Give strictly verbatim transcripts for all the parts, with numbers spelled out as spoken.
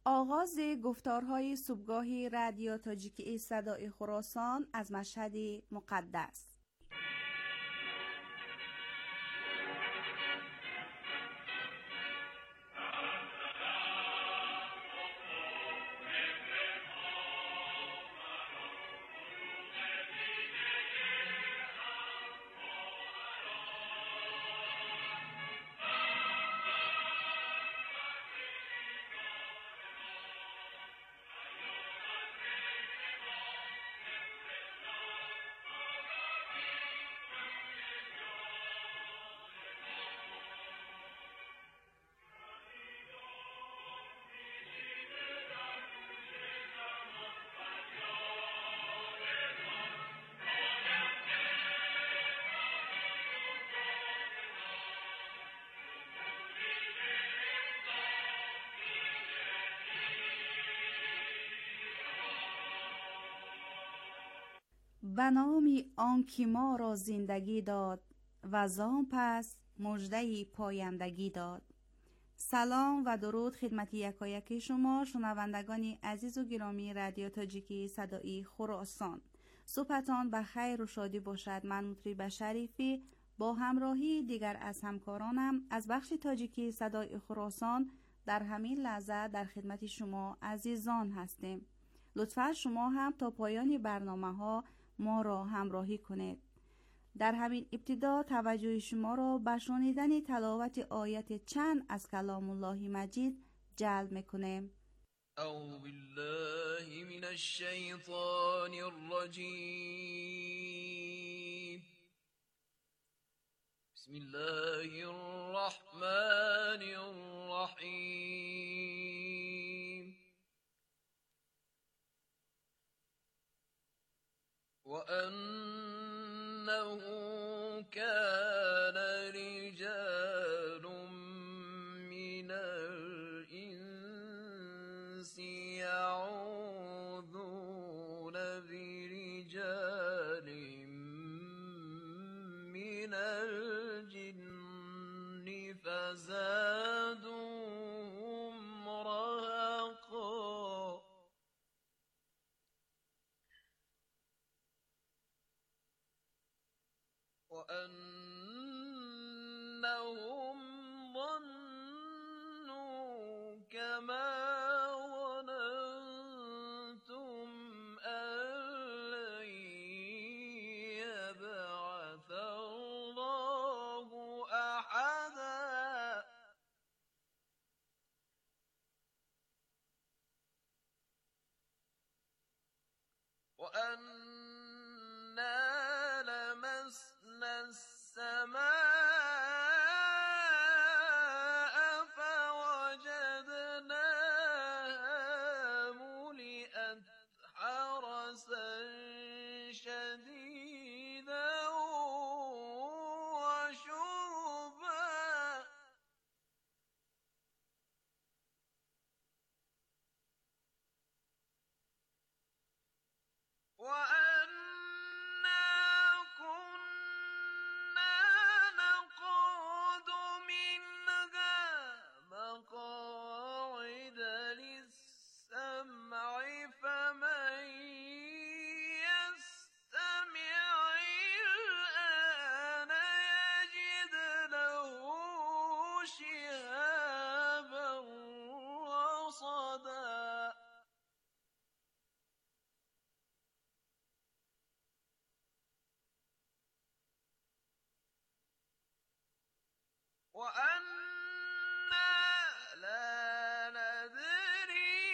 آغاز گفتارهای صبحگاهی رادیو تاجیکی صدای خراسان از مشهد مقدس. به نام آنکی ما را زندگی داد و زان پس مژده پایندگی داد. سلام و درود خدمت یکایک شما شنوندگان عزیز و گرامی رادیو تاجیکی صدای خراسان. صبحتان به خیر و شادی باشد. من مطرب شریفی با همراهی دیگر از همکارانم از بخش تاجیکی صدای خراسان در همین لحظه در خدمت شما عزیزان هستیم. لطفا شما هم تا پایان برنامه ها ما را همراهی کنید. در همین ابتدا توجه شما را به شنیدن تلاوت آیت چند از کلام الله مجید جلب می‌کنیم. اعوذ بالله من الشیطان الرجیم. بسم الله الرحمن الرحیم. وَأَنَّهُ كَانَ رِجَالٌ مِّنَ الْإِنسِ يَعُوذُونَ بِرِجَالٍ مِّنَ الْجِنِّ فَزَادُوهُمْ رَهَقًا. وَأَنَّهُمْ ظَنُّوا كَمَا ظَنَنتُمْ أَن لَّن يَبْعَثَ اللَّهُ أَحَدًا. وَأَنَّا لَمَسْنَا السَّمَاءَ فَوَجَدْنَاهَا مُلِئَتْ حَرَسًا شَدِيدًا وَشُهُبًا. وَأَنَّا كُنَّا نَقْعُدُ مِنْهَا مَقَاعِدَ لِلسَّمْعِ فَمَن يَسْتَمِعِ الْآنَ يَجِدْ لَهُ شِهَابًا رَّصَدًا. وَأَنَّا لَا نَدْرِي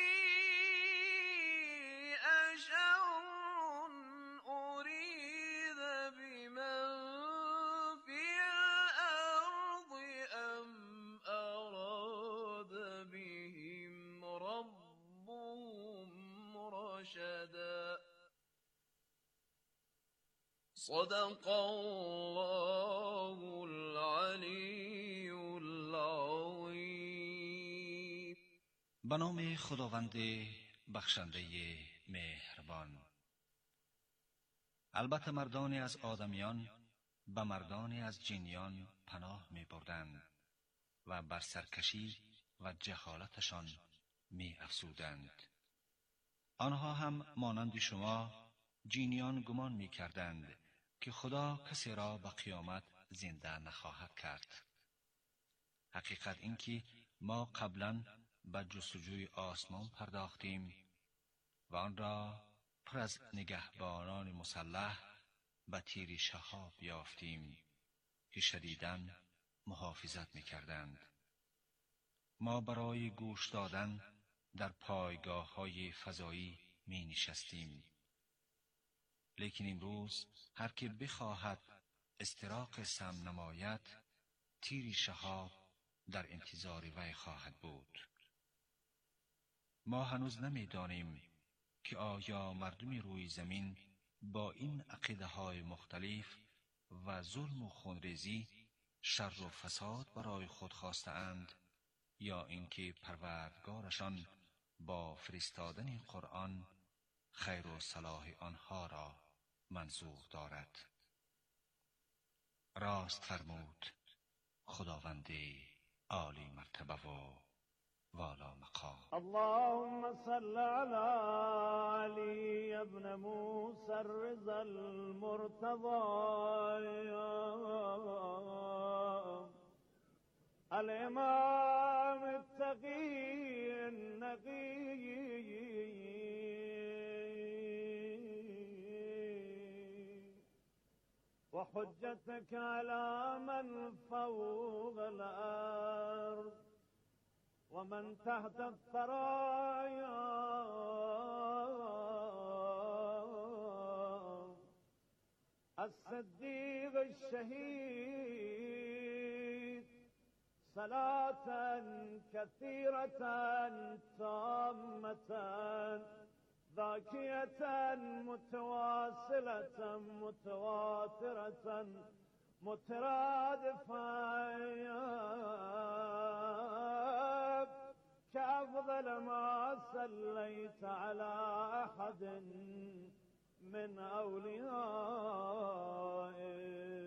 أَشَرٌّ أُرِيدَ بِمَن فِي الْأَرْضِ أَمْ أَرَادَ بِهِمْ رَبُّهُمْ رَشَدًا. صدق الله العلی العظیم. به نام خداوند بخشنده مهربان. البته مردانی از آدمیان به مردانی از جنیان پناه می بردند و بر سرکشی و جهالتشان می افسودند. آنها هم مانند شما جینیان گمان می کردند که خدا کسی را به قیامت زنده نخواهد کرد. حقیقت این که ما قبلا به جستجوی آسمان پرداختیم و آن را پر از نگهبانان مسلح به تیر شهاب یافتیم که شدیداً محافظت می‌کردند. ما برای گوش دادن در پایگاه‌های فضایی می نشستیم. لیکن امروز هر که بخواهد استراق سم نماید، تیر شهاب در انتظار وی خواهد بود. ما هنوز نمی‌دانیم که آیا مردم روی زمین با این عقیده‌های مختلف و ظلم و خونریزی شر و فساد برای خود خواستند یا اینکه پروردگارشان با فرستادن قرآن خیر و صلاح آنها را منظور دارد. راست فرمود خداوند عالی مرتبه و والا مقام. اللهم صل على علي ابن موسى الرضا المرتضى الامام التقي النقي وحجتك على من فوق الارض ومن تحت الثرايا الصديق الشهيد صلاة كثيرة تامة ذاكية متواصلة متواترة مترادفة كأفضل ما صليت على أحد من أوليائك.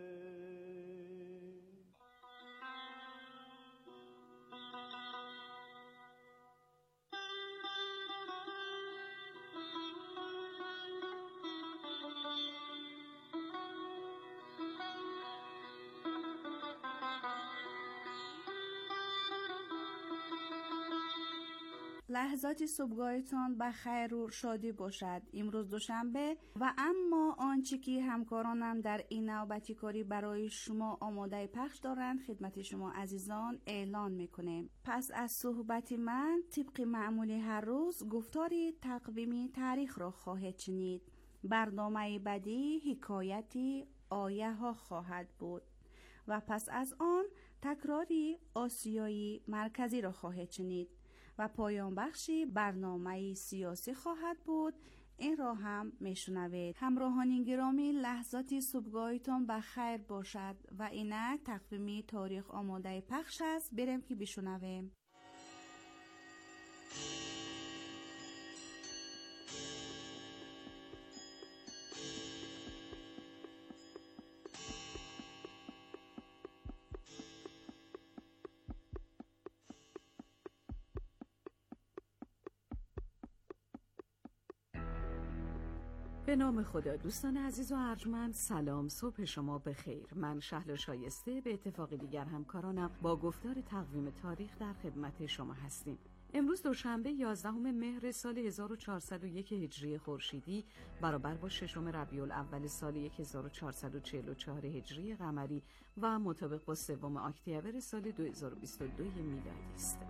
لحظات صبحگاهتان به خیر و شادی باشد. امروز دوشنبه و اما آنچه که همکارانم در این نوبتی کاری برای شما آماده پخش دارند خدمت شما عزیزان اعلان میکنیم. پس از صحبت من طبق معمول هر روز گفتاری تقویمی تاریخ را خواهد شنید. برنامه بعدی حکایتی آیه ها خواهد بود و پس از آن تکراری آسیایی مرکزی را خواهد شنید و پایان بخشی برنامه سیاسی خواهد بود. این را هم میشنوید. همراهان گرامی، لحظات صبحگاهتان به خیر باشد و اینک تقویمی تاریخ آماده پخش است. بریم که بشنویم. به نام خدا. دوستان عزیز و ارجمند، سلام، صبح شما بخیر. من شهلا شایسته به اتفاق دیگر همکارانم با گفتار تقویم تاریخ در خدمت شما هستیم. امروز دوشنبه یازدهم مهر سال هزار و چهارصد و یک هجری خورشیدی برابر با ششم ربیع الاول سال هزار و چهارصد و چهل و چهار هجری قمری و مطابق با سوم اکتبر سال دو هزار و بیست و دو میلادی است.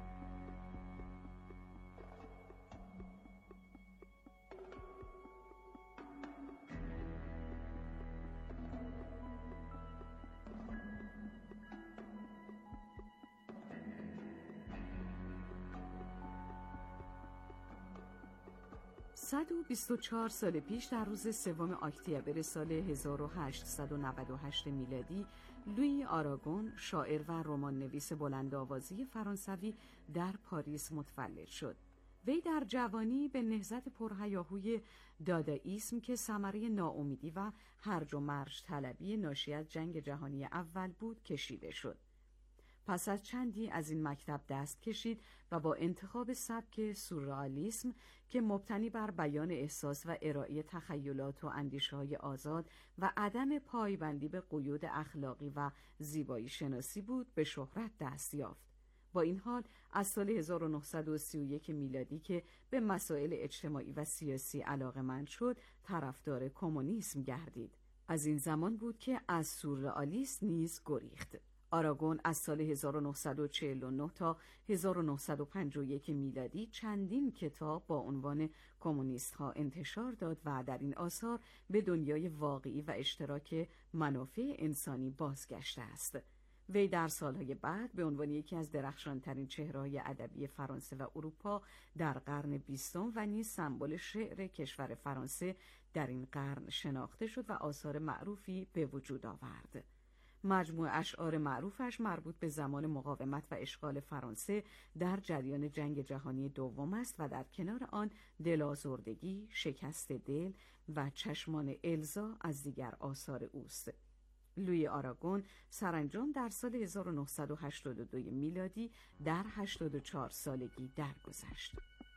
صد و بیست و چهار سال پیش در روز سوم اکتبر سال هزار و هشتصد و نود و هشت میلادی لویی آراگون، شاعر و رمان نویس بلندآوازی فرانسوی در پاریس متولد شد. وی در جوانی به نهضت پرهیاهوی دادائیسم که ثمره ناامیدی و هرج و مرج طلبی ناشی از جنگ جهانی اول بود کشیده شد. پس از چندی از این مکتب دست کشید و با انتخاب سبک سورئالیسم که مبتنی بر بیان احساس و ارائه تخیلات و اندیشه‌های آزاد و عدم پایبندی به قیود اخلاقی و زیبایی شناسی بود، به شهرت دست یافت. با این حال از سال هزار و نهصد و سی و یک میلادی که به مسائل اجتماعی و سیاسی علاقه‌مند شد، طرفدار کمونیسم گردید. از این زمان بود که از سورئالیسم نیز گریخت. آراگون از سال هزار و نهصد و چهل و نه تا هزار و نهصد و پنجاه و یک میلادی چندین کتاب با عنوان کمونیست ها انتشار داد و در این آثار به دنیای واقعی و اشتراک منافع انسانی بازگشته است. وی در سالهای بعد به عنوان یکی از درخشانترین چهره‌های ادبی فرانسه و اروپا در قرن بیستم و نیز سمبل شعر کشور فرانسه در این قرن شناخته شد و آثار معروفی به وجود آورد. مجموع اشعار معروفش مربوط به زمان مقاومت و اشغال فرانسه در جریان جنگ جهانی دوم است و در کنار آن دل‌آزردگی، شکست دل و چشمان الزا از دیگر آثار اوست. لویی آراگون سرانجام در سال هزار و نهصد و هشتاد و دو میلادی در هشتاد و چهار سالگی درگذشت.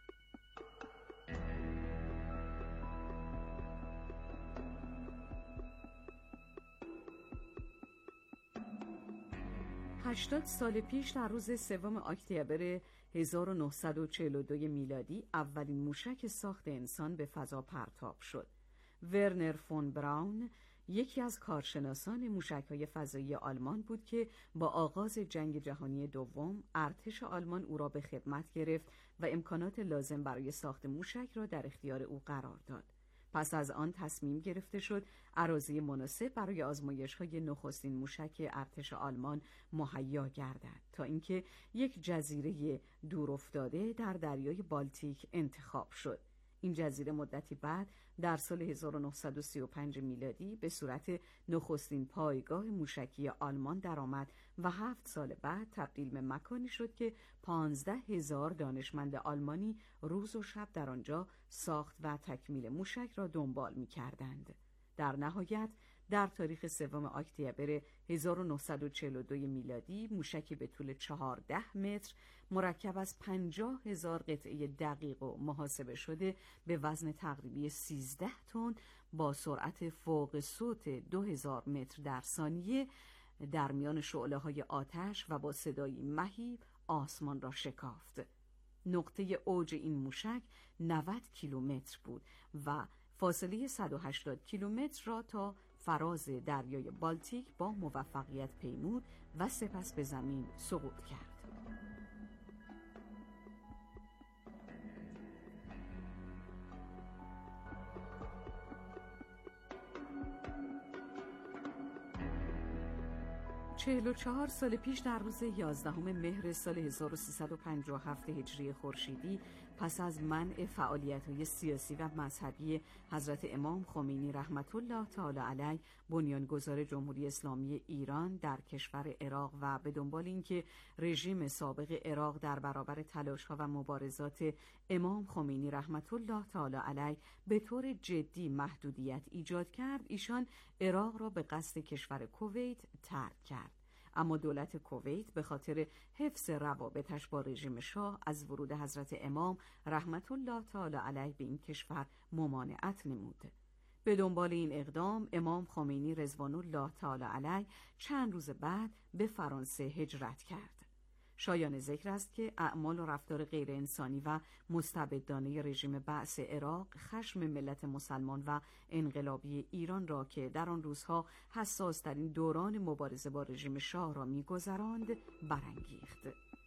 هشتاد سال پیش در روز سوم اکتبر هزار و نهصد و چهل و دو میلادی اولین موشک ساخت انسان به فضا پرتاب شد. ورنر فون براون یکی از کارشناسان موشک‌های فضایی آلمان بود که با آغاز جنگ جهانی دوم ارتش آلمان او را به خدمت گرفت و امکانات لازم برای ساخت موشک را در اختیار او قرار داد. پس از آن تصمیم گرفته شد اراضی مناسب برای آزمایش‌های نخستین موشک ارتش آلمان مهیا گردد تا اینکه یک جزیره دورافتاده در دریای بالتیک انتخاب شد. این جزیره مدتی بعد در سال هزار و نهصد و سی و پنج میلادی به صورت نخستین پایگاه موشکی آلمان درآمد و هفت سال بعد تبدیل به مکانی شد که پانزده هزار دانشمند آلمانی روز و شب در آنجا ساخت و تکمیل موشک را دنبال می کردند. در نهایت در تاریخ سوم اکتبر هزار و نهصد و چهل و دو میلادی موشکی به طول چهارده متر مرکب از پنجاه هزار قطعه دقیق و محاسبه شده به وزن تقریبی سیزده تن با سرعت فوق صوت دو هزار متر در ثانیه در میان شعله‌های آتش و با صدایی مهیب آسمان را شکافت. نقطه اوج این موشک نود کیلومتر بود و فاصله صد و هشتاد کیلومتر را تا فراز دریای بالتیک با موفقیت پیمود و سپس به زمین سقوط کرد. چهل و چهار سال پیش در روز یازدهم مهر سال هزار و سیصد و پنجاه و هفت هجری خورشیدی پس از منع فعالیت‌های سیاسی و مذهبی حضرت امام خمینی رحمت الله تعالی علیه بنیانگذار جمهوری اسلامی ایران در کشور عراق و به دنبال اینکه رژیم سابق عراق در برابر تلاش‌ها و مبارزات امام خمینی رحمت الله تعالی علیه به طور جدی محدودیت ایجاد کرد، ایشان عراق را به قصد کشور کویت ترک کرد. اما دولت کویت به خاطر حفظ روابطش با رژیم شاه از ورود حضرت امام رحمت الله تعالی علیه به این کشور ممانعت نمود. به دنبال این اقدام امام خمینی رضوان الله تعالی علیه چند روز بعد به فرانسه هجرت کرد. شایان ذکر است که اعمال و رفتار غیر انسانی و مستبدانه رژیم بعث عراق خشم ملت مسلمان و انقلابی ایران را که در آن روزها حساس‌ترین دوران مبارزه با رژیم شاه را می‌گذراند برانگیخت.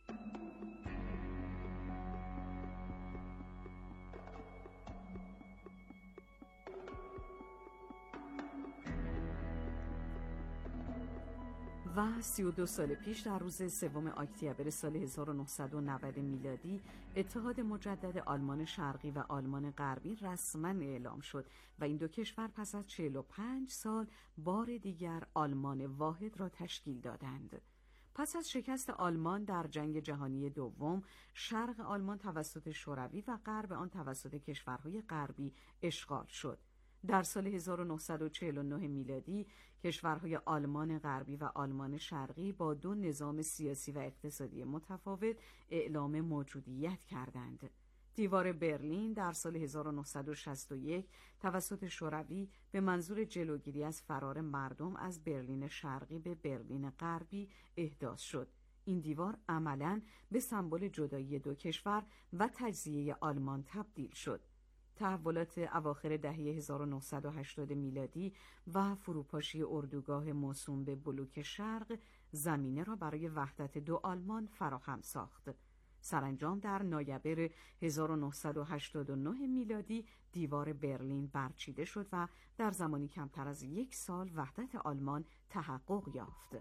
و سی و دو سال پیش در روز سوم اکتبر سال هزار و نهصد و نود میلادی اتحاد مجدد آلمان شرقی و آلمان غربی رسما اعلام شد و این دو کشور پس از چهل و پنج سال بار دیگر آلمان واحد را تشکیل دادند. پس از شکست آلمان در جنگ جهانی دوم، شرق آلمان توسط شوروی و غرب آن توسط کشورهای غربی اشغال شد. در سال هزار و نهصد و چهل و نه میلادی کشورهای آلمان غربی و آلمان شرقی با دو نظام سیاسی و اقتصادی متفاوت اعلام موجودیت کردند. دیوار برلین در سال هزار و نهصد و شصت و یک توسط شوروی به منظور جلوگیری از فرار مردم از برلین شرقی به برلین غربی احداث شد. این دیوار عملاً به سمبل جدایی دو کشور و تجزیه آلمان تبدیل شد. تحولات اواخر دهه هزار و نهصد و هشتاد میلادی و فروپاشی اردوگاه موسوم به بلوک شرق زمینه را برای وحدت دو آلمان فراهم ساخت. سرانجام در نوامبر هزار و نهصد و هشتاد و نه میلادی دیوار برلین برچیده شد و در زمانی کمتر از یک سال وحدت آلمان تحقق یافت.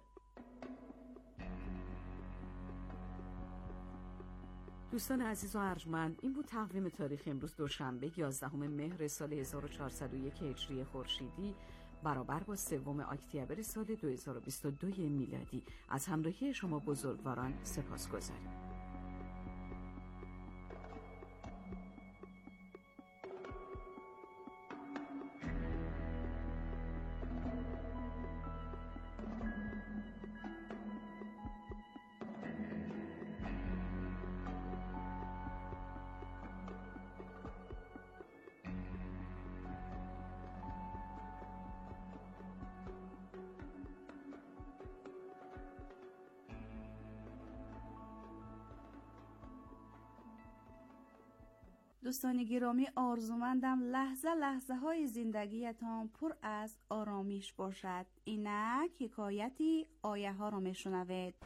دوستان عزیز و ارجمند، این بود تقویم تاریخ امروز دوشنبه یازدهم مهر سال هزار و چهارصد و یک هجری خورشیدی برابر با سوم اکتبر سال دو هزار و بیست و دو میلادی. از همراهی شما بزرگواران سپاسگزاریم. دوستان گرامی، آرزومندم لحظه لحظه های زندگیتان پر از آرامش باشد. اینک حکایتی آیه ها را میشنوید.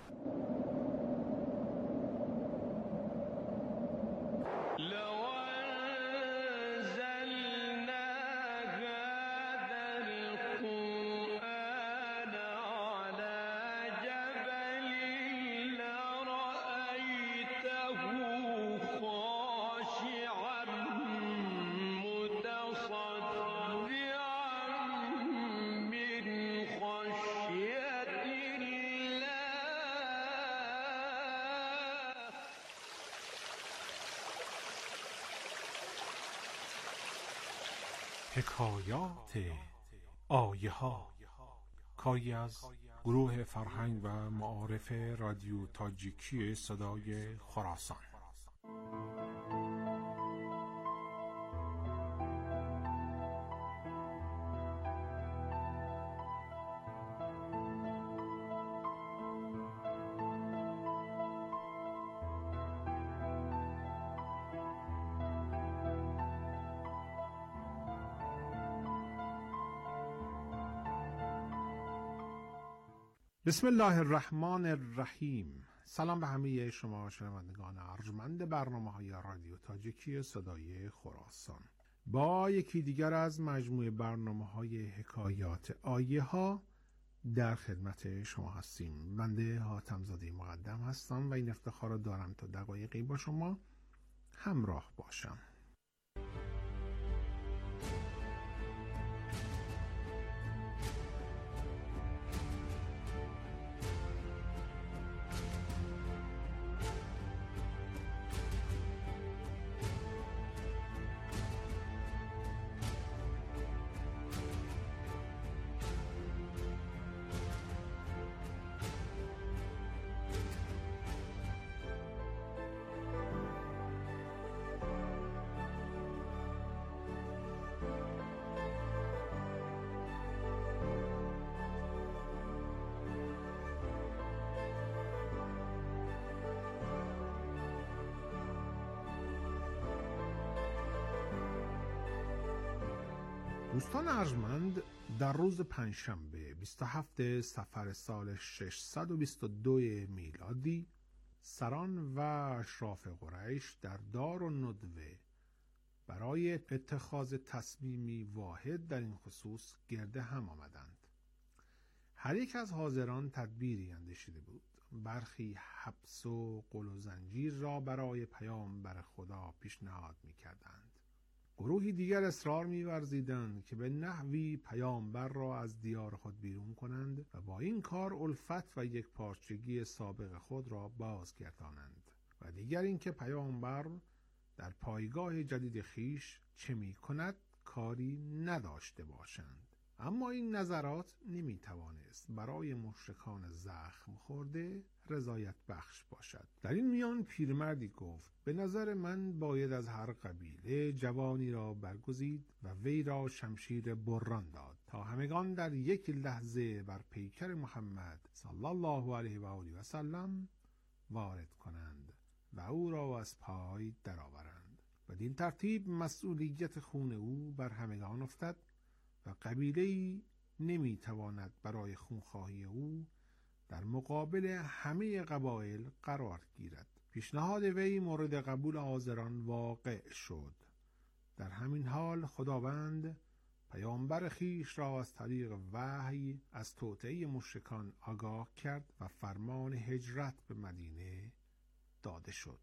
حکایات آیه ها، کاری از گروه فرهنگ و معارف رادیو تاجیکی صدای خراسان. بسم الله الرحمن الرحیم. سلام به همه شما شنوندگان ارجمند برنامه های رادیو تاجیکی صدای خراسان. با یکی دیگر از مجموعه برنامه های حکایات آیه ها در خدمت شما هستیم. بنده حاتم زاده مقدم هستم و این افتخار را دارم تا دقایقی با شما همراه باشم. دوستان ارجمند، در روز پنجشنبه بیست و هفتم صفر سال ششصد و بیست و دو میلادی سران و اشراف قریش در دارالندوه برای اتخاذ تصمیمی واحد در این خصوص گرد هم آمدند. هر یک از حاضران تدبیری اندیشیده بود. برخی حبس و قل و زنجیر را برای پیامبر خدا پیشنهاد می‌کردند. گروهی دیگر اصرار می‌ورزیدند که به نحوی پیامبر را از دیار خود بیرون کنند و با این کار الفت و یک پارچگی سابق خود را بازگردانند. و دیگر اینکه پیامبر در پایگاه جدید خیش چه می کند کاری نداشته باشند. اما این نظرات نمی توانست برای مشرکان زخم خورده رضایت بخش باشد. در این میان پیرمردی گفت: به نظر من باید از هر قبیله جوانی را برگزید و وی را شمشیر بران داد تا همگان در یک لحظه بر پیکر محمد صلی الله علیه و آله و سلم وارد کنند و او را از پای درآورند. بدین ترتیب مسئولیت خون او بر همگان افتد و قبیله‌ای نمیتواند برای خونخواهی او در مقابل همه قبایل قرار گیرد. پیشنهاد وی مورد قبول حاضران واقع شد. در همین حال خداوند پیامبر خیش را از طریق وحی از توطئه مشرکان آگاه کرد و فرمان هجرت به مدینه داده شد.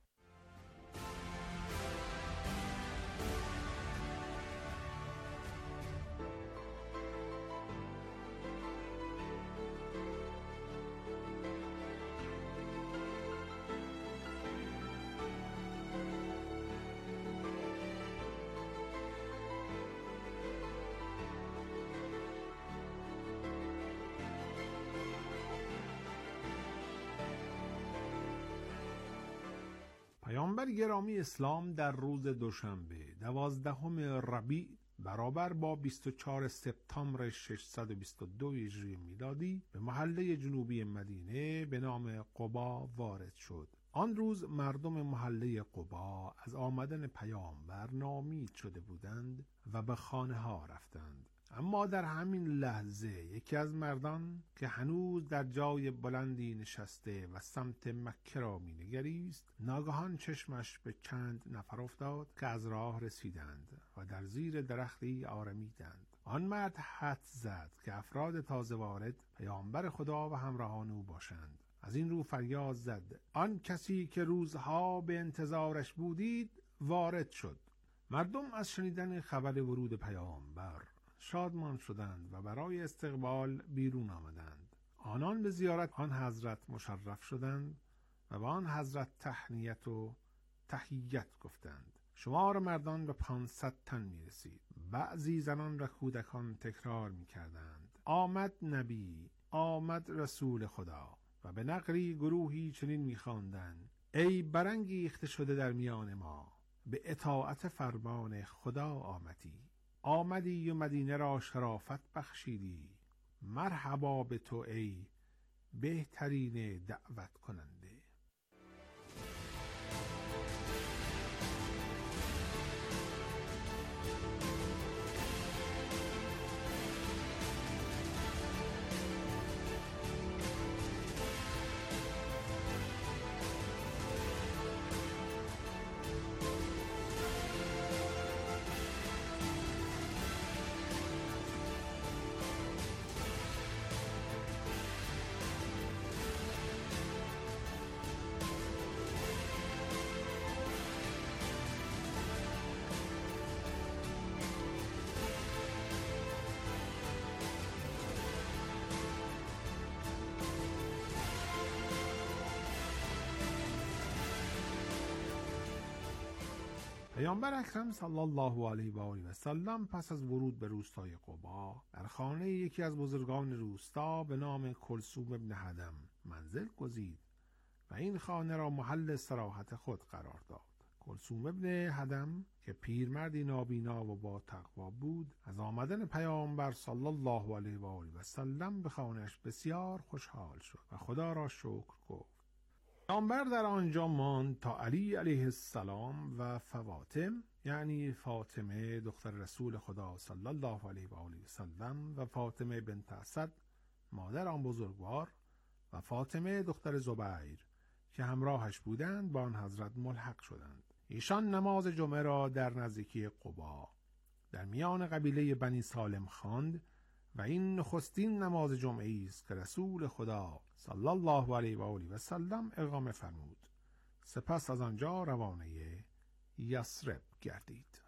پیامبر گرامی اسلام در روز دوشنبه دوازدهم ربیع برابر با بیست و چهارم سپتامبر ششصد و بیست و دو هجری میلادی به محله جنوبی مدینه به نام قبا وارد شد. آن روز مردم محله قبا از آمدن پیامبر ناامید شده بودند و به خانه ها رفتند. اما در همین لحظه یکی از مردان که هنوز در جای بلندی نشسته و سمت مکه را می نگریست، ناگهان چشمش به چند نفر افتاد که از راه رسیدند و در زیر درختی آرمیدند. آن مرد حدس زد که افراد تازه وارد پیامبر خدا و همراهان او باشند. از این رو فریاد زد: آن کسی که روزها به انتظارش بودید وارد شد. مردم از شنیدن خبر ورود پیامبر شادمان شدند و برای استقبال بیرون آمدند. آنان به زیارت آن حضرت مشرف شدند و به آن حضرت تهنیت و تحیت گفتند. شمار مردان به پانصد تن می رسید. بعضی زنان و کودکان تکرار می کردند: آمد نبی، آمد رسول خدا. و به نقلی گروهی چنین می خواندند: ای برانگیخته شده در میان ما، به اطاعت فرمان خدا آمدی. آمدی و مدینه را شرافت بخشیدی. مرحبا به تو ای بهترین دعوت کننده. پیامبر اکرم صلی الله علیه و آله و سلم پس از ورود به روستای قبا در خانه یکی از بزرگان روستا به نام کلثوم ابن هدم منزل گزید و این خانه را محل استراحت خود قرار داد. کلثوم ابن هدم که پیرمردی نابینا و با تقوا بود، از آمدن پیامبر صلی الله علیه و آله و سلم به خانه‌اش بسیار خوشحال شد و خدا را شکر گفت. پیامبر در آنجا ماند تا علی علیه السلام و فاطمه، یعنی فاطمه دختر رسول خدا صلی الله علیه و آله و سلم و فاطمه بنت اسد مادر آن بزرگوار و فاطمه دختر زبیر که همراهش بودند با آن حضرت ملحق شدند. ایشان نماز جمعه را در نزدیکی قبا در میان قبیله بنی سالم خواند و این نخستین نماز جمعه است که رسول خدا صلی الله علیه و آله و سلم اقامه فرمود. سپس از آنجا روانه یثرب گردید.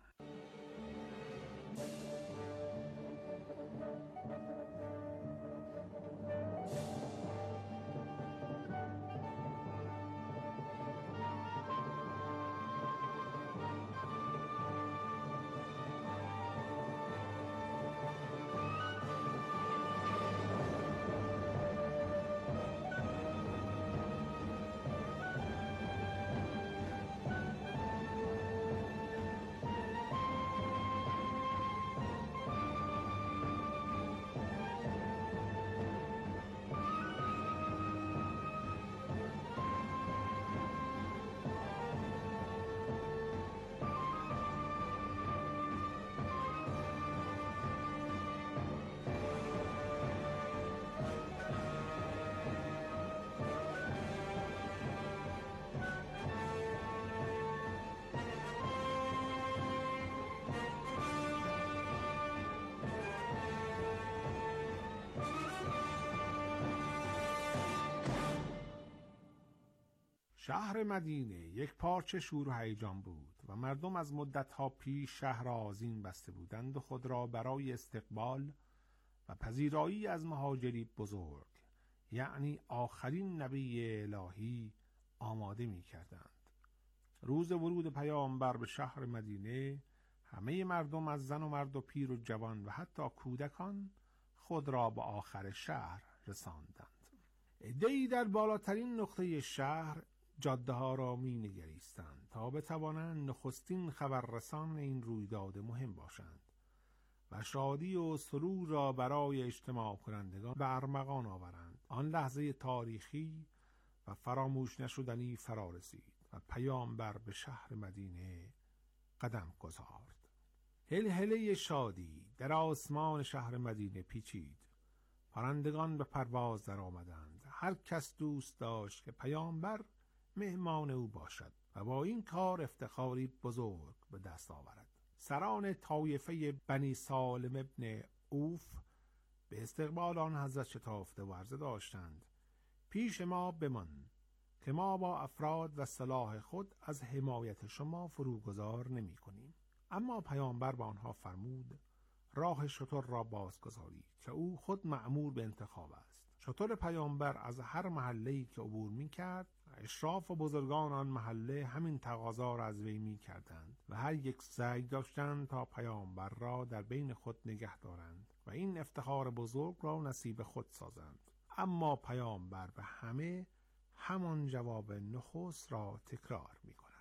شهر مدینه یک پارچه شور و هیجان بود و مردم از مدتها پیش شهر را آذین بسته بودند و خود را برای استقبال و پذیرایی از مهاجری بزرگ، یعنی آخرین نبی الهی، آماده می کردند. روز ورود پیامبر به شهر مدینه همه مردم از زن و مرد و پیر و جوان و حتی کودکان خود را به آخر شهر رساندند. عده‌ای در بالاترین نقطه شهر جاده ها را می نگریستند تا بتوانند نخستین خبررسان این رویداد مهم باشند و شادی و سرور را برای اجتماع کنندگان به ارمغان آورند. آن لحظه تاریخی و فراموش نشدنی فرا رسید و پیامبر به شهر مدینه قدم گذارد. هلهله شادی در آسمان شهر مدینه پیچید. پرندگان به پرواز در آمدند. هر کس دوست داشت که پیامبر مهمان او باشد و با این کار افتخاری بزرگ به دست آورد. سران طایفه بنی سالم ابن اوف به استقبال آن حضرت شتافته و عرضه داشتند: پیش ما بمان که ما با افراد و سلاح خود از حمایت شما فروگذار نمی کنیم. اما پیامبر با آنها فرمود راه شتر را بازگذارید که او خود مأمور به انتخاب است. شتر پیامبر از هر محله‌ای که عبور می کرد، اشراف و بزرگان آن محله همین تقاضا را از وی می کردند و هر یک سعی داشتند تا پیامبر را در بین خود نگه دارند و این افتخار بزرگ را نصیب خود سازند. اما پیامبر به همه همان جواب نخست را تکرار می کند.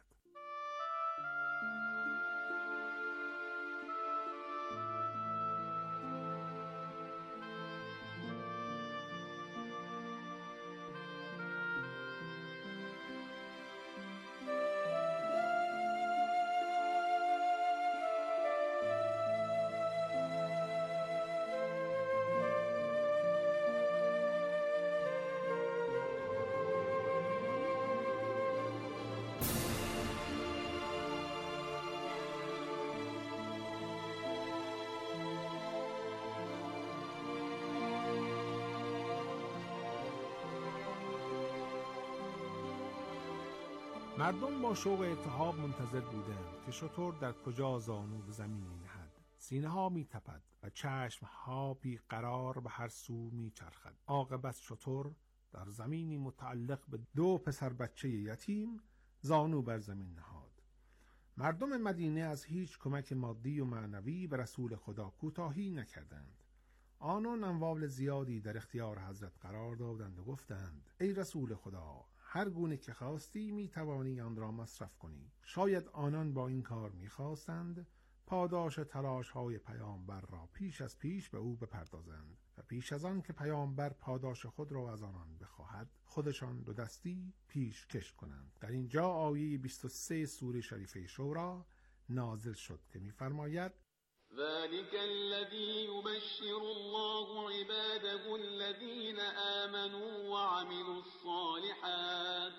مردم با شوق اتحاب منتظر بودند که شتر در کجا زانو به زمین می نهد. سینه ها می تپد و چشم ها بی قرار به هر سو می چرخد. عاقبت شتر در زمینی متعلق به دو پسر بچه یتیم زانو بر زمین نهاد. مردم مدینه از هیچ کمک مادی و معنوی به رسول خدا کوتاهی نکردند. آنان اموال زیادی در اختیار حضرت قرار دادند و گفتند ای رسول خدا، هر گونه که خواستی می توانی آن را مصرف کنی. شاید آنان با این کار می خواستند پاداش تلاش های پیامبر را پیش از پیش به او بپردازند و پیش از آن که پیامبر پاداش خود را از آنان بخواهد خودشان دو دستی پیش کش کنند. در اینجا آیه بیست و سه سوره شریفه شورا نازل شد که می فرماید ذلك الذي يبشر الله عباده الذين آمنوا وعملوا الصالحات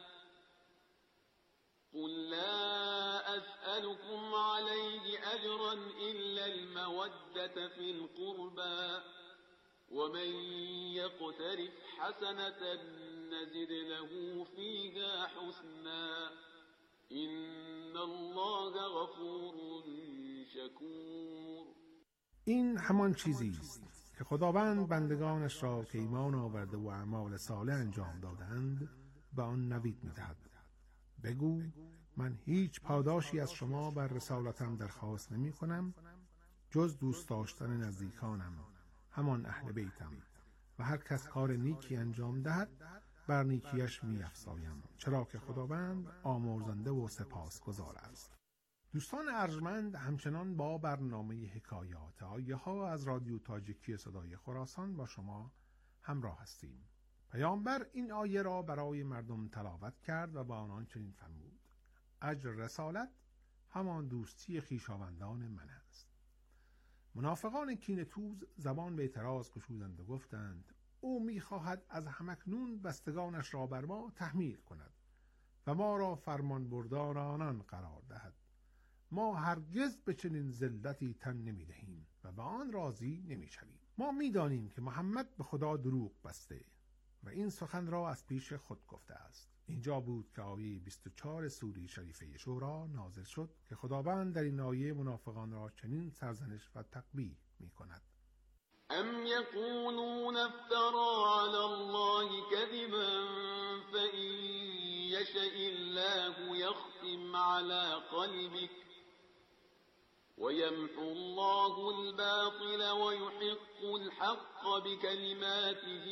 قل لا أسألكم عليه أجرا إلا المودة في القربى ومن يقترف حسنة نزد له فيها حسنا إن الله غفور شکور. این همان چیزی است که خداوند بندگانش را که ایمان آورده و اعمال صالح انجام دادند به آن نوید می‌دهد. بگو من هیچ پاداشی از شما بر رسالتم درخواست نمی کنم جز دوست داشتن نزدیکانم، همان اهل بیتم، و هر کس کار نیکی انجام دهد بر نیکیش می افزایم، چرا که خداوند آمرزنده و سپاسگزار است. دوستان ارجمند، همچنان با برنامه حکایات آیه ها از رادیو تاجیکی صدای خراسان با شما همراه هستیم. پیامبر این آیه را برای مردم تلاوت کرد و با آنان چنین فرمود: اجر رسالت همان دوستی خویشاوندان من است. منافقان کینه‌توز زبان به اعتراض گشودند و گفتند او می‌خواهد از همکنون بستگانش را بر ما تحمیل کند و ما را فرمان بردار آنان قرار دهد. ما هرگز به چنین ذلتی تن نمی‌دهیم و به آن راضی نمی‌شویم. ما می‌دانیم که محمد به خدا دروغ بسته و این سخن را از پیش خود گفته است. اینجا بود که آیه بیست و چهار سوره شریفه شورا نازل شد که خداوند در این آیه منافقان را چنین سرزنش و تقبیح می کند: ام یقولون افترا علی الله کذبا فإن یشاء الله یختم علی قلبک ويمحو الله الباطل ويحق الحق بكلماته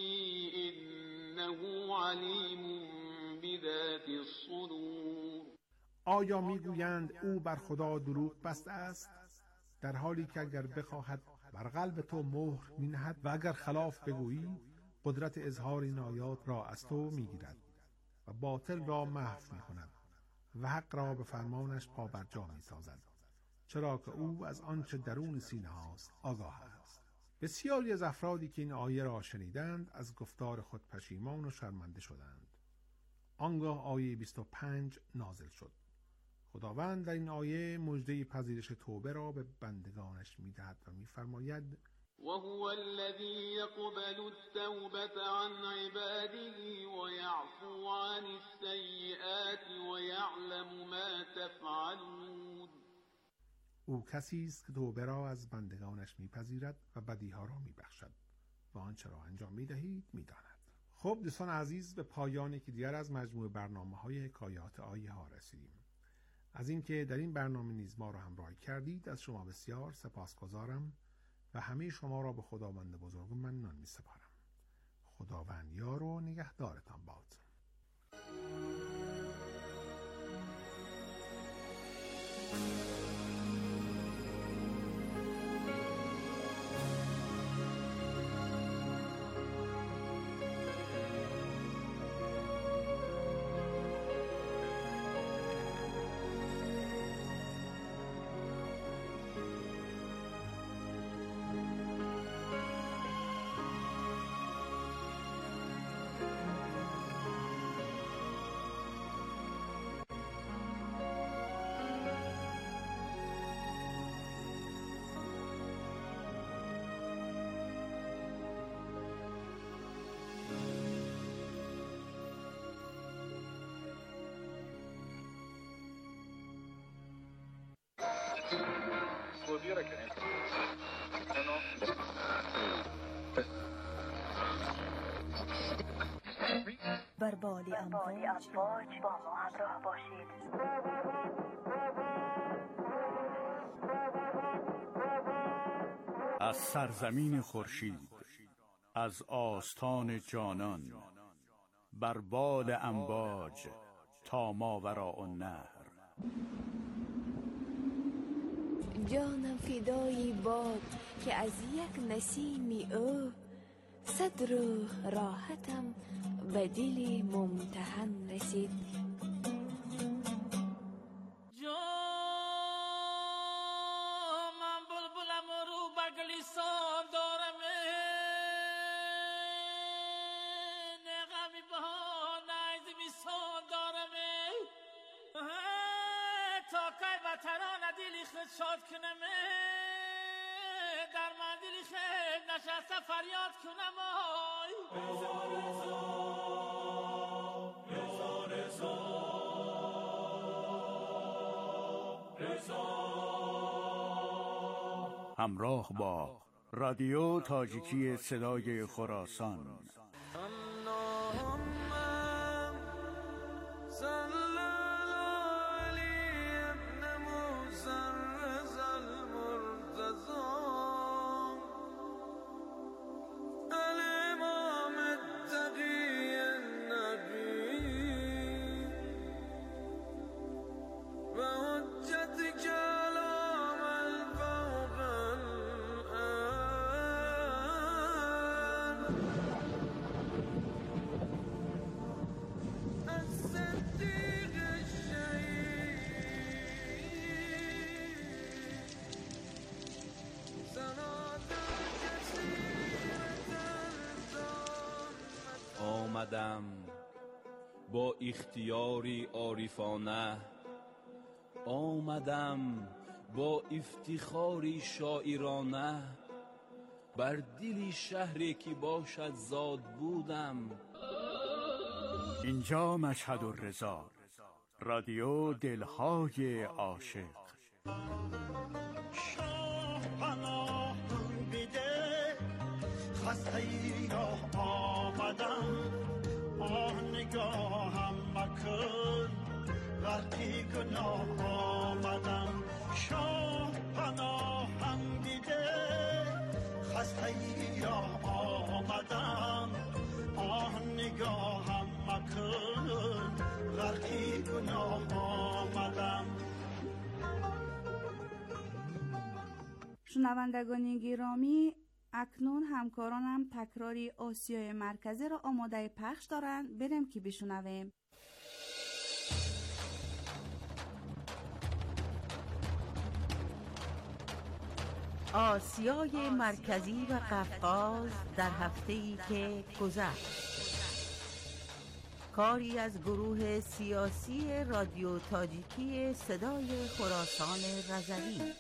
إنه عليم بذات الصدور. آیا میگویند او بر خدا دروغ بسته است، در حالی که اگر بخواهد بر قلب تو مهر مینهد و اگر خلاف بگویی قدرت اظهار این آیات را از تو میگیرد و باطل را محو میکند و حق را به فرمانش پابرجا میسازد، چرا که او از آنچه درون سینه هاست آگاه است. بسیاری از افرادی که این آیه را شنیدند از گفتار خود پشیمان و شرمنده شدند. آنگاه آیه بیست و پنج نازل شد. خداوند در این آیه مژده پذیرش توبه را به بندگانش میدهد و میفرماید: وهو الذي يقبل التوبة عن عباده ويعفو عن السيئات ويعلم ما تفعلون. او کسی است که توبه را از بندگانش میپذیرد و بدیها را میبخشد و آنچه را انجام میدهید میداند. خب دوستان عزیز، به پایان یکی دیگر از مجموعه برنامه‌های حکایات آیه ها رسیدیم. از اینکه در این برنامه نیز ما را همراهی کردید از شما بسیار سپاسگزارم و همه شما را به خداوند بزرگ منان می‌سپارم. خداوند یار و نگهدارتان باد. بر بال امواج با ما همراه باشید. از سرزمین خورشید، از آستان جانان، بر بال امواج تا ماوراء النهر. جانم فدای باد که از یک نسیمی او صد روح راحتم به دل ممتحن رسید. جا من بلبلم رو بگلیسان دارم، نغمی بها نیز میسان دارم، تا که وطنان دلی خود شاد کنم، در من دلی خود نشسته فریاد کنم. رضا رضا رضا رضا رضا. همراه با رادیو تاجیکی صدای خراسان. آمدم با اختیاری عارفانه، آمدم با افتخاری شاعرانه، بر دل شهری که باشد زاد بودم. اینجا مشهد الرضا، رادیو دلهای عاشق. شاه پناهم بده، خسته ای را آمدم، آه نگاهم مکن، وقتی گناه آمدم. شاه پناهم بده، خسته ای را آمدم، آه نگاهم مکن، وقتی گناه آمدم. شنوندگان گرامی، اکنون همکارانم تکراری آسیای مرکزی را آماده پخش دارند. بریم که بشنویم. آسیای مرکزی و قفقاز در هفته‌ای که گذشت. کاری از گروه سیاسی رادیو تاجیکی صدای خراسان رضوی.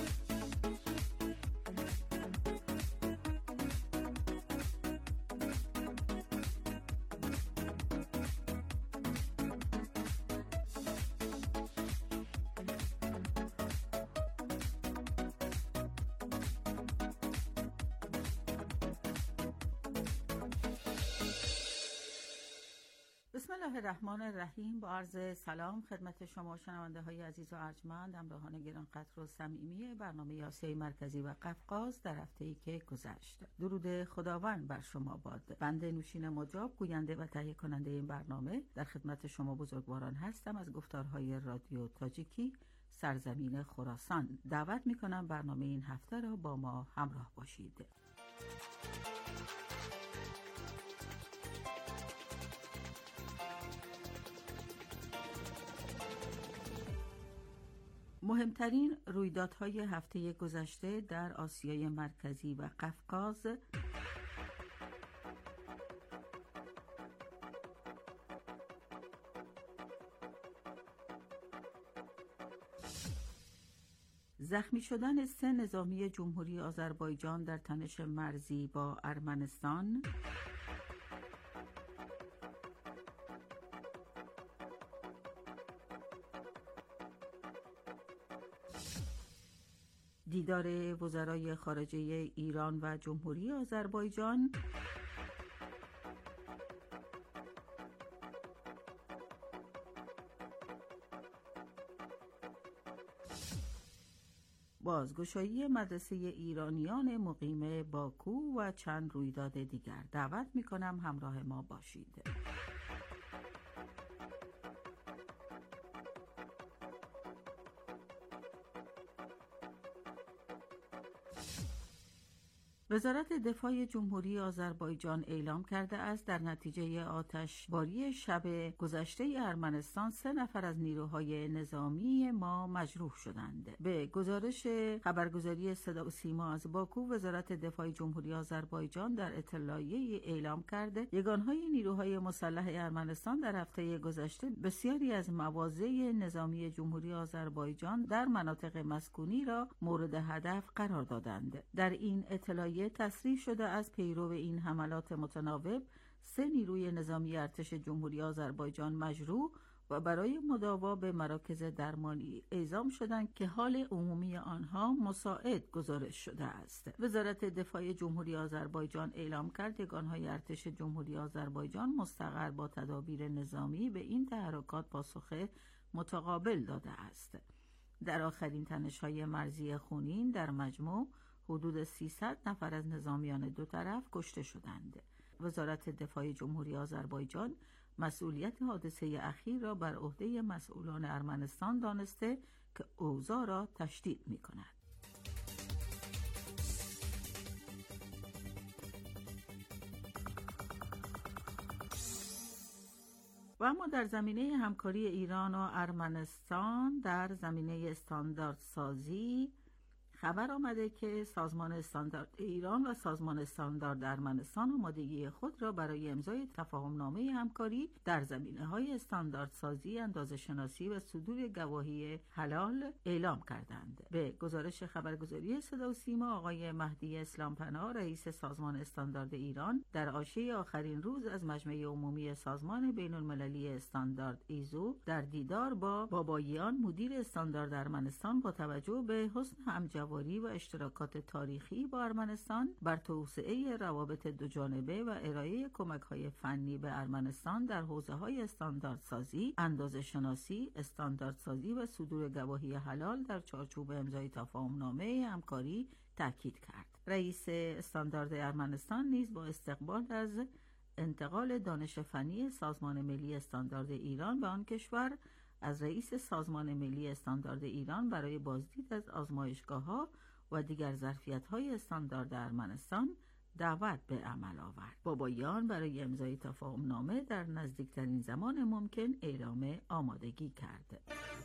بسم الله الرحمن الرحیم. با عرض سلام خدمت شما شنونده های عزیز و ارجمند، همراهان گرانقدر و صمیمی برنامه آسیای مرکزی و قفقاز در هفته‌ای که گذشت. درود خداوند بر شما باد. بنده نوشین مجاب، گوینده و تهیه کننده این برنامه، در خدمت شما بزرگواران هستم. از گفتارهای رادیو تاجیکی سرزمین خراسان دعوت می‌کنم برنامه این هفته را با ما همراه باشید. مهمترین رویدادهای هفته گذشته در آسیای مرکزی و قفقاز زخمی شدن سه نظامی جمهوری آذربایجان در تنش مرزی با ارمنستان، دیدار وزرای خارجه ایران و جمهوری آذربایجان، بازگشایی مدرسه ایرانیان مقیم باکو و چند رویداد دیگر. دعوت می‌کنم همراه ما باشید. وزارت دفاع جمهوری آذربایجان اعلام کرده است در نتیجه آتشباری شب گذشته ارمنستان سه نفر از نیروهای نظامی ما مجروح شدند. به گزارش خبرگزاری صدا و سیما از باکو، وزارت دفاع جمهوری آذربایجان در اطلاعیه‌ای اعلام کرده یگانهای نیروهای مسلح ارمنستان در هفته گذشته بسیاری از مواضع نظامی جمهوری آذربایجان در مناطق مسکونی را مورد هدف قرار دادند. در این اطلاعیه تصریح شده از پیرو این حملات متناوب سه نیروی نظامی ارتش جمهوری آذربایجان مجروح و برای مداوا به مراکز درمانی اعزام شدند که حال عمومی آنها مساعد گزارش شده است. وزارت دفاع جمهوری آذربایجان اعلام کرد یگانهای ارتش جمهوری آذربایجان مستقر با تدابیر نظامی به این تحرکات پاسخ متقابل داده است. در آخرین تنش‌های مرزی خونین در مجموع حدود سیصد نفر از نظامیان دو طرف کشته شدند. وزارت دفاع جمهوری آذربایجان مسئولیت حادثه اخیر را بر عهده مسئولان ارمنستان دانسته که اوضاع را تشدید می‌کند. و اما در زمینه همکاری ایران و ارمنستان در زمینه استانداردسازی، خبر آمده که سازمان استاندارد ایران و سازمان استاندارد ارمنستان آمادگی خود را برای امضای تفاهم‌نامه همکاری در زمینه‌های استانداردسازی، اندازه‌شناسی و صدور گواهی حلال اعلام کردند. به گزارش خبرگزاری صدا و سیما، آقای مهدی اسلامپناه رئیس سازمان استاندارد ایران در عاشیه آخرین روز از مجمع عمومی سازمان بین‌المللی استاندارد ایزو در دیدار با باباییان مدیر استاندارد ارمنستان با توجه به حسن همجواری و اشتراکات تاریخی با ارمنستان بر توسعه روابط دوجانبه و ارائه کمک‌های فنی به ارمنستان در حوزه‌های استانداردسازی، اندازه‌شناسی، استانداردسازی و صدور گواهی حلال در چارچوب امضای تفاهم‌نامه همکاری تاکید کرد. رئیس استاندارد ارمنستان نیز با استقبال از انتقال دانش فنی سازمان ملی استاندارد ایران به آن کشور از رئیس سازمان ملی استاندارد ایران برای بازدید از آزمایشگاه‌ها و دیگر ظرفیت‌های استاندارد ارمنستان دعوت به عمل آورد. باباییان برای امضای تفاهم‌نامه در نزدیکترین زمان ممکن اعلام آمادگی کرد.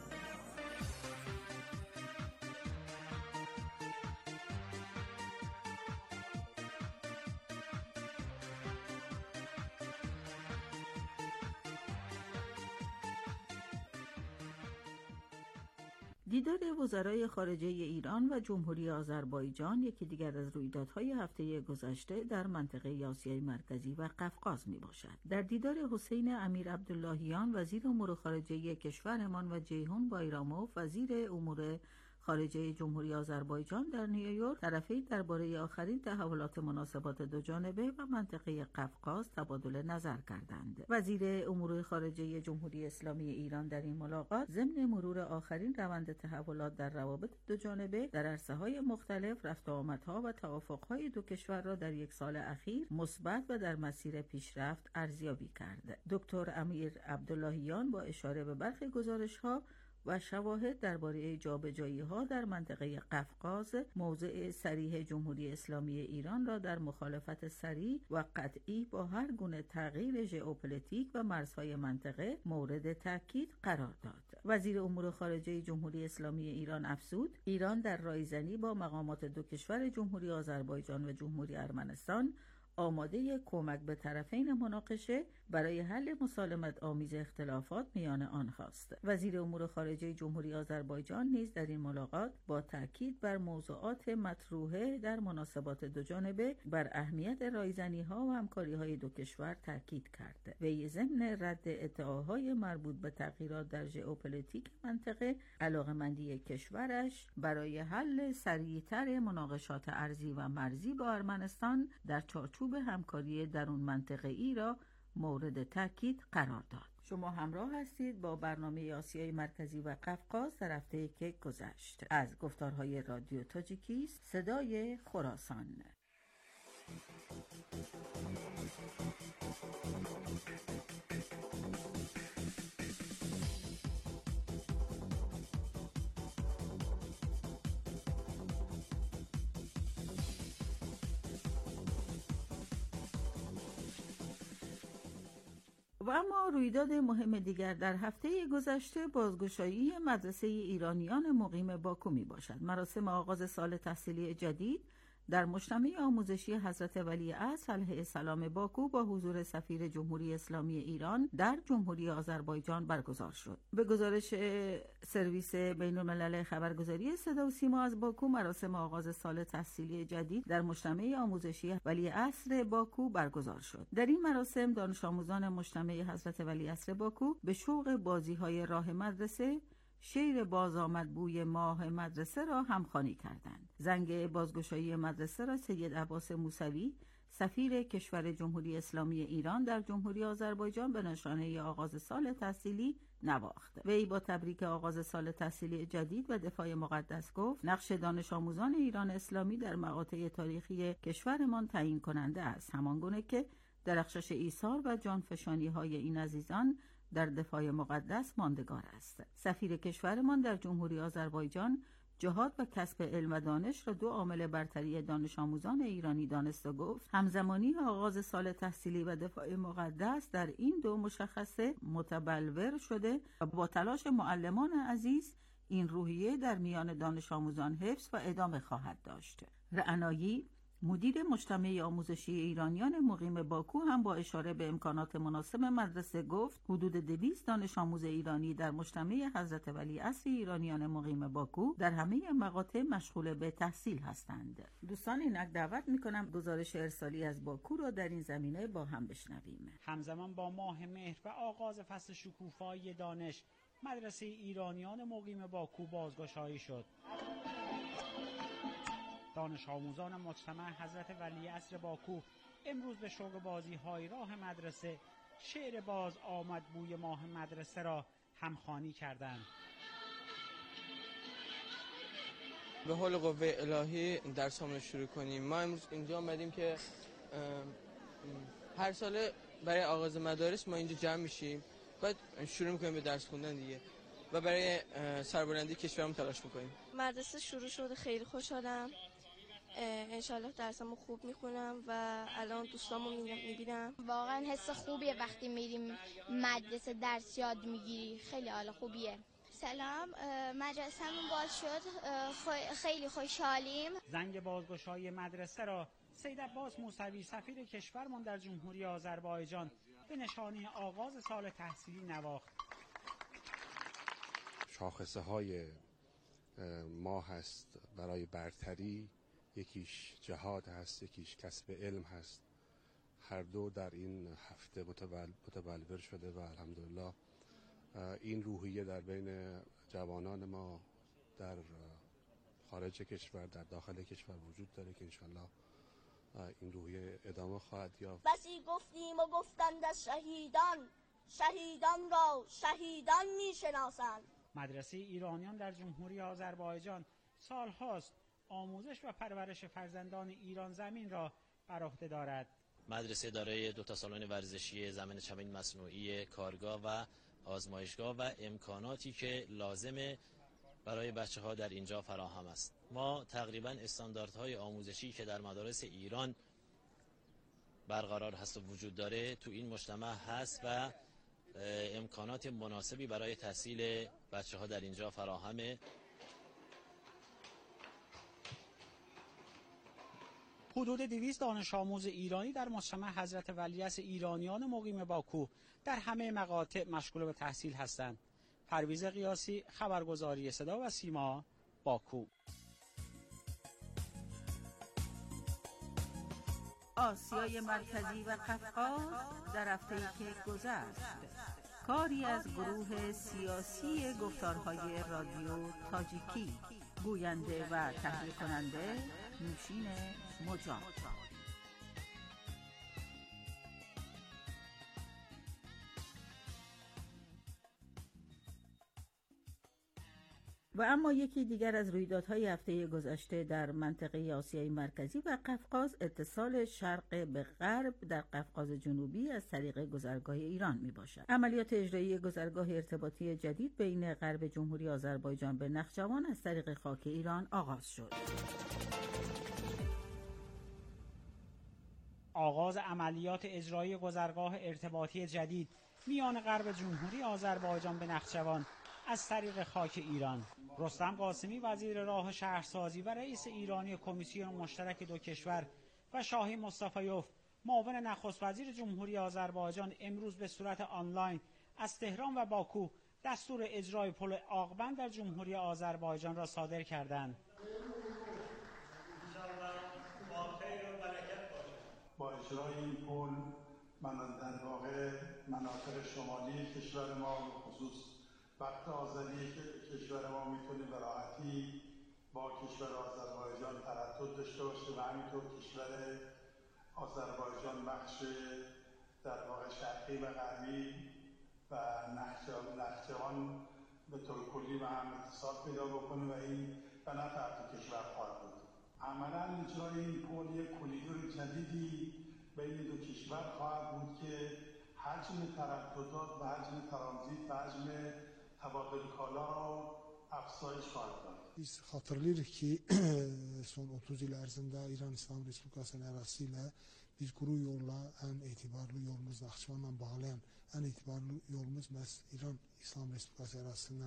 دیدار وزرای خارجه ایران و جمهوری آذربایجان یکی دیگر از رویدادهای هفته گذشته در منطقه آسیای مرکزی و قفقاز می باشد. در دیدار حسین امیر عبداللهیان وزیر امور خارجه کشورمان و جیهون بایراموف وزیر امور خارجه جمهوری آذربایجان در نیویورک طرفین درباره آخرین تحولات مناسبات دوجانبه و منطقه قفقاز تبادل نظر کردند. وزیر امور خارجه جمهوری اسلامی ایران در این ملاقات ضمن مرور آخرین روند تحولات در روابط دوجانبه در عرصه‌های مختلف، رفت و آمدها و توافق‌های دو کشور را در یک سال اخیر مثبت و در مسیر پیشرفت ارزیابی کرد. دکتر امیر عبداللهیان با اشاره به برخی گزارش‌ها و شواهد درباره جابجایی‌ها در منطقه قفقاز، موضع صریح جمهوری اسلامی ایران را در مخالفت صریح و قطعی با هر گونه تغییر ژئوپلیتیک و مرزهای منطقه مورد تاکید قرار داد. وزیر امور خارجه جمهوری اسلامی ایران افزود: ایران در رایزنی با مقامات دو کشور جمهوری آذربایجان و جمهوری ارمنستان آماده کمک به طرفین مناقشه برای حل مسالمت آمیز اختلافات میان آنهاست. وزیر امور خارجه جمهوری آذربایجان نیز در این ملاقات با تاکید بر موضوعات مطروحه در مناسبات دوجانبه بر اهمیت رایزنی‌ها و همکاری‌های دو کشور تاکید کرد. وی ضمن رد ادعاهای مربوط به تغییرات در ژئوپلیتیک منطقه علاقه‌مندی کشورش برای حل سریعتر مناقشات ارضی و مرزی با ارمنستان در چارچوب به همکاری در اون منطقه ای را مورد تاکید قرار داد. شما همراه هستید با برنامه آسیای مرکزی و قفقاز در هفته که گذشت از گفتارهای رادیو تاجیکیست صدای خراسان. و اما رویداد مهم دیگر در هفته گذشته بازگشایی مدرسه ایرانیان مقیم باکو می باشد. مراسم آغاز سال تحصیلی جدید در مجتمع آموزشی حضرت ولیعصر علیه السلام باکو با حضور سفیر جمهوری اسلامی ایران در جمهوری آذربایجان برگزار شد. به گزارش سرویس بین‌الملل خبرگزاری صدا و سیما از باکو، مراسم آغاز سال تحصیلی جدید در مجتمع آموزشی ولیعصر باکو برگزار شد. در این مراسم دانش آموزان مجتمع حضرت ولیعصر باکو به شوق بازی‌های راه مدرسه، شیر باز آمد بوی ماه مدرسه را همخوانی کردند. زنگ بازگشایی مدرسه را سید عباس موسوی، سفیر کشور جمهوری اسلامی ایران در جمهوری آذربایجان به نشانه آغاز سال تحصیلی نواخت. وی با تبریک آغاز سال تحصیلی جدید و دفاع مقدس گفت: نقش دانش آموزان ایران اسلامی در مقاطع تاریخی کشورمان تعیین کننده است، همانگونه که درخشش ایثار و جانفشانی های این عزیزان در دفاع مقدس ماندگار است. سفیر کشورمان در جمهوری آذربایجان جهاد و کسب علم و دانش را دو عامل برتری دانش آموزان ایرانی دانست و گفت همزمانی آغاز سال تحصیلی و دفاع مقدس در این دو مشخصه متبلور شده و با تلاش معلمان عزیز این روحیه در میان دانش آموزان حفظ و ادامه خواهد داشت. رعنایی مدیر مجتمع آموزشی ایرانیان مقیم باکو هم با اشاره به امکانات مناسب مدرسه گفت حدود دویست دانش آموز ایرانی در مجتمع حضرت ولیعصر ایرانیان مقیم باکو در همه مقاطع مشغول به تحصیل هستند. دوستان اینک دعوت میکنم گزارش ارسالی از باکو را در این زمینه با هم بشنویم. همزمان با ماه مهر و آغاز فصل شکوفایی دانش، مدرسه ایرانیان مقیم باکو بازگشایی شد. دانش آموزان مجتمع حضرت ولیعصر باکو امروز به شوق بازی های راه مدرسه شعر باز آمد بوی ماه مدرسه را همخوانی کردند. به حول قوه الهی درس همون شروع کنیم. ما امروز اینجا آمدیم که هر ساله برای آغاز مدارس ما اینجا جمع میشیم، بعد شروع میکنیم به درس خوندن دیگه و برای سربلندی کشورمون تلاش میکنیم. مدرسه شروع شده، خیلی خوشحالم. انشالله درسمو خوب میخونم و الان دوستامو میبینم. واقعا حس خوبیه وقتی میریم مدرسه درس یاد میگیری، خیلی حال خوبیه. سلام، مدرسه‌مون باز شد، خیلی خوشحالیم. زنگ بازگشایی مدرسه را سید عباس موسوی سفیر کشورمان در جمهوری آذربایجان به نشانه آغاز سال تحصیلی نواخت. شاخصه های ما هست برای برتری، یکیش جهاد هست، یکیش کسب علم هست. هر دو در این هفته متبلور شده و الحمدلله این روحیه در بین جوانان ما در خارج کشور، در داخل کشور وجود داره که انشالله این روحیه ادامه خواهد یافت. بسی گفتیم و گفتند از شهیدان، شهیدان را شهیدان میشناسند. مدرسه ایرانیان در جمهوری آذربایجان سالهاست آموزش و پرورش فرزندان ایران زمین را بر عهده دارد. مدرسه دارای دو تا سالن ورزشی، زمین چمن مصنوعی، کارگاه و آزمایشگاه و امکاناتی که لازمه برای بچه‌ها در اینجا فراهم است. ما تقریبا استانداردهای آموزشی که در مدارس ایران برقرار هست و وجود داره تو این مجتمع هست و امکانات مناسبی برای تحصیل بچه‌ها در اینجا فراهمه. حدود دویست دانش آموز ایرانی در مجتمع حضرت ولیعصر ایرانیان مقیم باکو در همه مقاطع مشغول به تحصیل هستند. پرویز قیاسی، خبرگزاری صدا و سیما، باکو. آسیای مرکزی و قفقاز در هفته‌ای که گذشت. کاری از گروه سیاسی گفتارهای رادیو تاجیکی. گوینده و تحلیل کننده نوشین مجاد. و اما یکی دیگر از رویدادهای هفته گذشته در منطقه آسیای مرکزی و قفقاز اتصال شرق به غرب در قفقاز جنوبی از طریق گذرگاه ایران می باشد. عملیات اجرایی گذرگاه ارتباطی جدید بین غرب جمهوری آذربایجان به نخجوان از طریق خاک ایران آغاز شد. آغاز عملیات اجرایی گذرگاه ارتباطی جدید میان غرب جمهوری آذربایجان به نخجوان از طریق خاک ایران. رستم قاسمی وزیر راه شهرسازی و رئیس ایرانی کمیسیون مشترک دو کشور و شاهی مصطفیوف معاون نخست وزیر جمهوری آذربایجان امروز به صورت آنلاین از تهران و باکو دستور اجرای پل آقبند در جمهوری آذربایجان را صادر کردند. با اجرای این پل من در واقع مناطق شمالی کشور ما خصوص وقت آزادی کشور ما میتونه به راحتی با کشور آذربایجان تردد داشته باشه و همینطور کشور آذربایجان بخش در واقع شرقی و غربی و نخجوان به طور کلی به هم اتصال پیدا بکنه و این به نفع دو کشور خواهد بود. عملا اجرای این پل یک کریدور جدیدی بین دو کشور خواهد بود که حجم ترددات و حجم ترانزیت و حجم تبادل کالا را افزایش خواهد داد. Biz hatırlıyoruz ki son otuz yıl ərzində İran İslam Respublikasının ərazisi ilə bir quru yolla ən etibarlı yolumuz Naxçıvanla bağlayan ən etibarlı yolumuz məhz İran İslam Respublikası ərazisindən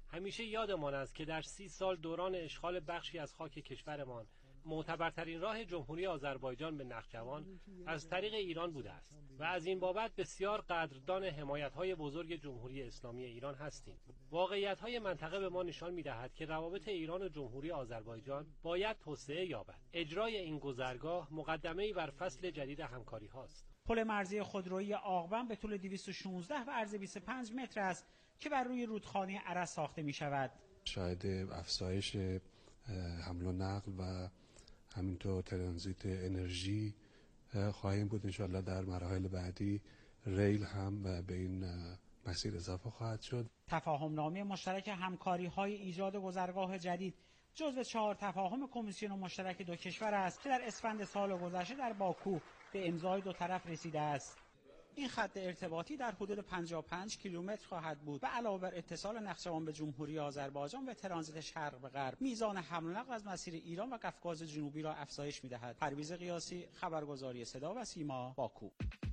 همیشه یادمان است که در سی سال دوران اشغال بخشی از خاک کشورمان معتبرترین راه جمهوری آذربایجان به نخجوان از طریق ایران بوده است و از این بابت بسیار قدردان حمایت‌های بزرگ جمهوری اسلامی ایران هستیم. واقعیت‌های منطقه به ما نشان می‌دهد که روابط ایران و جمهوری آذربایجان باید توسعه یابد. اجرای این گذرگاه مقدمه‌ای بر فصل جدید همکاری هاست. پل مرزی خودرویی عاقبند به طول دویست و شانزده و عرض بیست و پنج متر است که بر روی رودخانه ارس ساخته می‌شود. شاهد افزایش حمل و نقل و همینطور ترانزیت انرژی خواهیم بود. انشاءالله در مراحل بعدی ریل هم به این مسیر اضافه خواهد شد. تفاهم نامه مشترک همکاری های ایجاد گذرگاه جدید جزو چهار تفاهم کمیسیون مشترک دو کشور است که در اسفند سال گذشته در باکو به امضای دو طرف رسیده است. این خط ارتباطی در حدود پنجاه و پنج کیلومتر خواهد بود و علاوه بر اتصال نخجوان به جمهوری آذربایجان و ترانزیت شرق به غرب، میزان حمل و نقل از مسیر ایران و قفقاز جنوبی را افزایش می‌دهد. پرویز قیاسی، خبرگزاری صدا و سیما، باکو.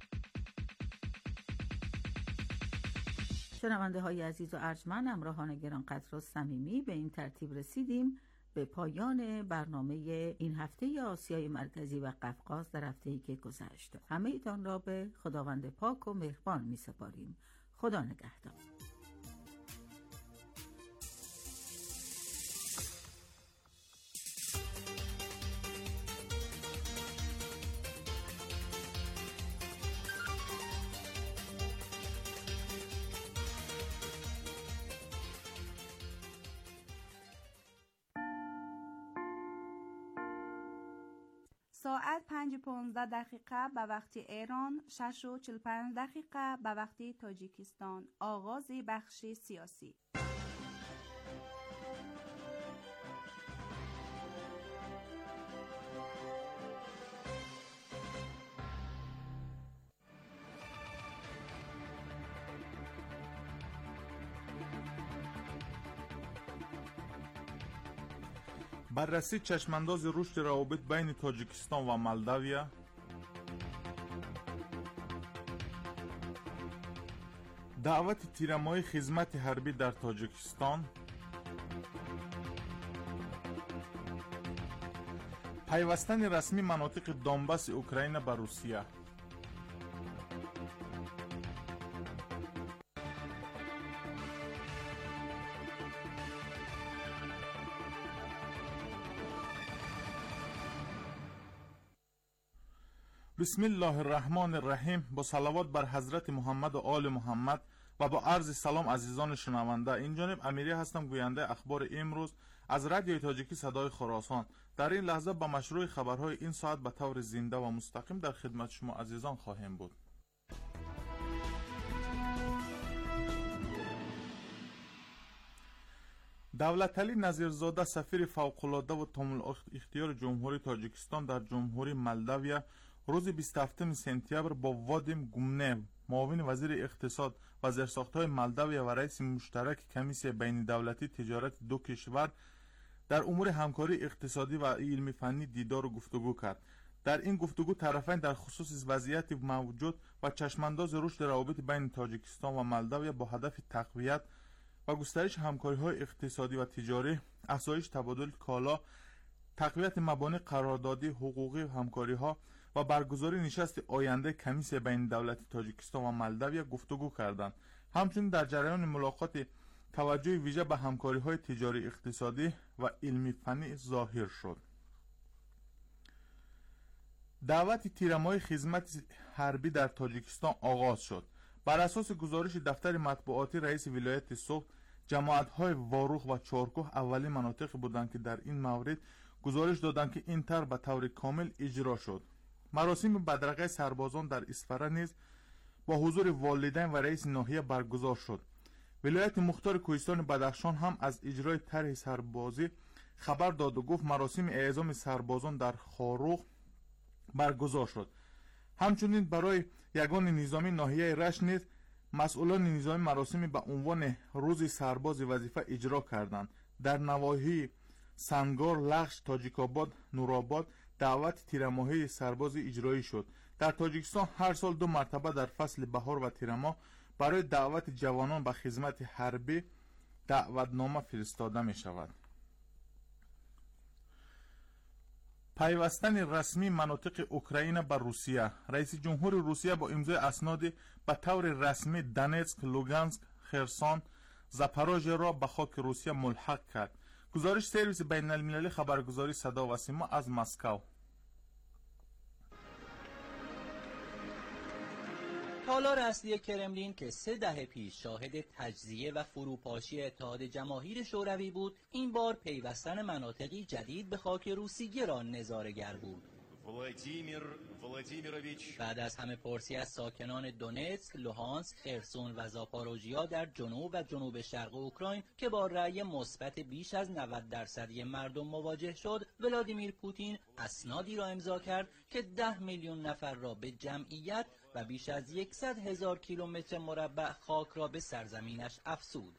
شنونده های عزیز و ارجمند، همراهان گرانقدر و صمیمی، به این ترتیب رسیدیم به پایان برنامه این هفته آسیای مرکزی و قفقاز در هفته‌ای که گذشت. همه ایتان را به خداوند پاک و مهربان می سپاریم. خدا نگهدار. ساعت پنج و پانزده دقیقه به وقت ایران، شش و چهل و پنج دقیقه به وقت تاجیکستان. آغاز بخش سیاسی. بررسی چشمانداز رشد روابط بین تاجیکستان و مولداوی، دعوت تیرمای خدمت حربی در تاجیکستان، پیوستن رسمی مناطق دونباس اوکراین به روسیه. بسم الله الرحمن الرحیم. با صلوات بر حضرت محمد و آل محمد و با عرض سلام عزیزان شنونده، این جانب امیری هستم، گوینده اخبار امروز از رادیوی تاجیکی صدای خراسان. در این لحظه با مشروع خبرهای این ساعت به طور زنده و مستقیم در خدمت شما عزیزان خواهیم بود. دولتعلی نظیرزاده، سفیر فوق‌العاده و تمام اختیار جمهوری تاجیکستان در جمهوری مولداوی، روز بیست و هفتم سپتامبر با وادیم گومنه، معاون وزیر اقتصاد و زیرساخت‌های مولداوی و رئیس مشترک کمیسیون بین دولتی تجارت دو کشور در امور همکاری اقتصادی و علمی فنی دیدار و گفتگو کرد. در این گفتگو طرفین در خصوص وضعیت موجود و چشمانداز رشد روابط بین تاجیکستان و مولداوی با هدف تقویت و گسترش همکاری‌های اقتصادی و تجاری، افزایش تبادل کالا، تقویت مبانی قراردادی حقوقی همکاری‌ها و برگزاری نشست آینده کمیسیون بین دولتی تاجیکستان و مولداوی گفتگو کردند. همچنین در جریان ملاقات توجه ویژه به همکاری‌های تجاری، اقتصادی و علمی فنی ظاهر شد. دعوت تیرمای خدمت حربی در تاجیکستان آغاز شد. بر اساس گزارش دفتر مطبوعاتی رئیس ولایت صبح، جماعت‌های واروخ و چارکوه اولین مناطق بودند که در این مورد گزارش دادند که این طرح به طور کامل اجرا شد. مراسم بدرقه سربازان در اسفره نیز با حضور والدین و رئیس ناحیه برگزار شد. ولایت مختار کوهستان بدخشان هم از اجرای طرح سربازی خبر داد و گفت مراسم اعزام سربازان در خاروخ برگزار شد. همچنین برای یگان نظامی ناحیه رشت نیز مسئولان نظامی مراسمی به عنوان روز سرباز وظیفه اجرا کردند. در نواحی سنگار، لخش، تاجیک‌آباد، نورآباد دعوت تیرماهی سرباز اجرایی شد. در تاجیکستان هر سال دو مرتبه در فصل بهار و تیرماه برای دعوت جوانان به خدمت حربی دعوتنامه فرستاده می شود. پیوستن رسمی مناطق اوکراین به روسیه. رئیس جمهور روسیه با امضای اسناد به طور رسمی دونتسک، لوگانسک، خرسون، زاپاروژیه را به خاک روسیه ملحق کرد. گزارش سرویس بین المللی خبرگزاری صدا و سیما از مسکو. تالار اصلی کرملین که سه دهه پیش شاهد تجزیه و فروپاشی اتحاد جماهیر شوروی بود، این بار پیوستن مناطقی جدید به خاک روسیه را نظاره‌گر بود. ولادیمیر ولادیمیروویچ بعد از همه پرسی از ساکنان دونتسک، لوهانسک، خرسون و زاپاروژیا در جنوب و جنوب شرق اوکراین که با رأی مثبت بیش از نود درصدی مردم مواجه شد، ولادیمیر پوتین اسنادی را امضا کرد که ده میلیون نفر را به جمعیت و بیش از صد هزار کیلومتر مربع خاک را به سرزمینش افزود.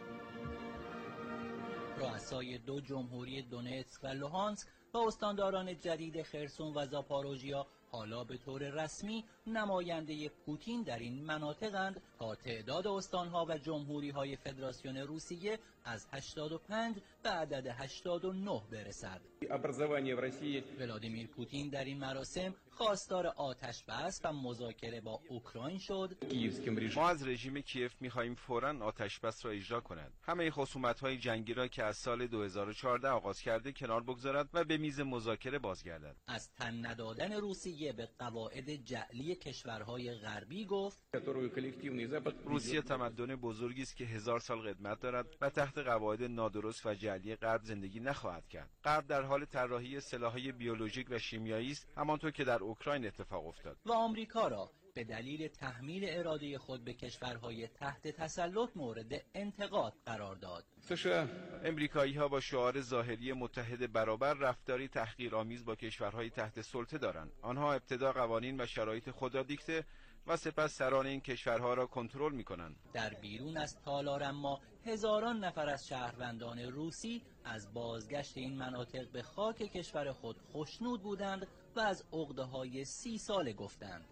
رؤسای دو جمهوری دونتسک و لوهانسک و استانداران جدید خرسون و زاپاروژیا حالا به طور رسمی نماینده پوتین در این مناطقند تا تعداد استانها و جمهوری‌های فدراسیون روسیه از هشتاد و پنج به عدد هشتاد و نه برسد. ولادیمیر پوتین در این مراسم خواستار آتش بس و مذاکره با اوکراین شد. ما از رژیم کیف می‌خواهیم فوراً آتش بس را اجرا کند. همه خصومت‌های جنگی را که از سال دو هزار و چهارده آغاز کرده کنار بگذارد و به میز مذاکره بازگردد. از تن ندادن روسیه به قواعد جعلی کشورهای غربی گفت: روسیه تمدن بزرگی است که هزار سال قدمت دارد و تحت قواعد نادرست و جعلی غرب زندگی نخواهد کرد. غرب در حال طراحی سلاح‌های بیولوژیک و شیمیایی است، همانطور که در اوکراین اتفاق افتاد. و آمریکا را به دلیل تحمیل اراده خود به کشورهای تحت تسلط مورد انتقاد قرار داد. امریکایی‌ها با شعار ظاهری متحد برابر رفتاری تحقیرآمیز با کشورهای تحت سلطه دارند. آنها ابتدا قوانین و شرایط خود را دیکته و سپس سران این کشورها را کنترل می‌کنند. در بیرون از تالار اما هزاران نفر از شهروندان روسی از بازگشت این مناطق به خاک کشور خود خوشنود بودند و از عقده‌های سی ساله گفتند.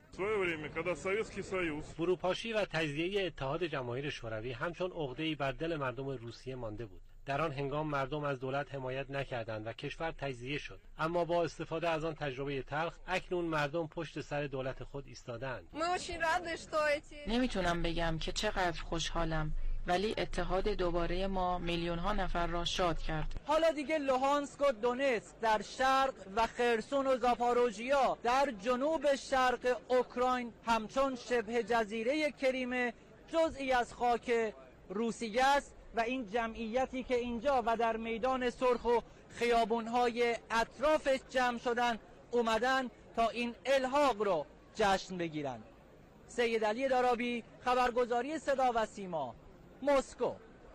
فروپاشی و تجزیه اتحاد جماهیر شوروی همچون عقده‌ای بر دل مردم روسیه مانده بود. در آن هنگام مردم از دولت حمایت نکردند و کشور تجزیه شد. اما با استفاده از آن تجربه تلخ، اکنون مردم پشت سر دولت خود ایستادند. نمیتونم بگم که چقدر خوشحالم، ولی اتحاد دوباره ما میلیون ها نفر را شاد کرد. حالا دیگه لوهانسک و دونتسک در شرق و خرسون و زاپاروژیا در جنوب شرق اوکراین همچون شبه جزیره کریمه جزئی از خاک روسیه است و این جمعیتی که اینجا و در میدان سرخ و خیابونهای اطرافش جمع شدن اومدن تا این الحاق رو جشن بگیرن. سید علی دارابی، خبرگزاری صدا و سیما، مسکو.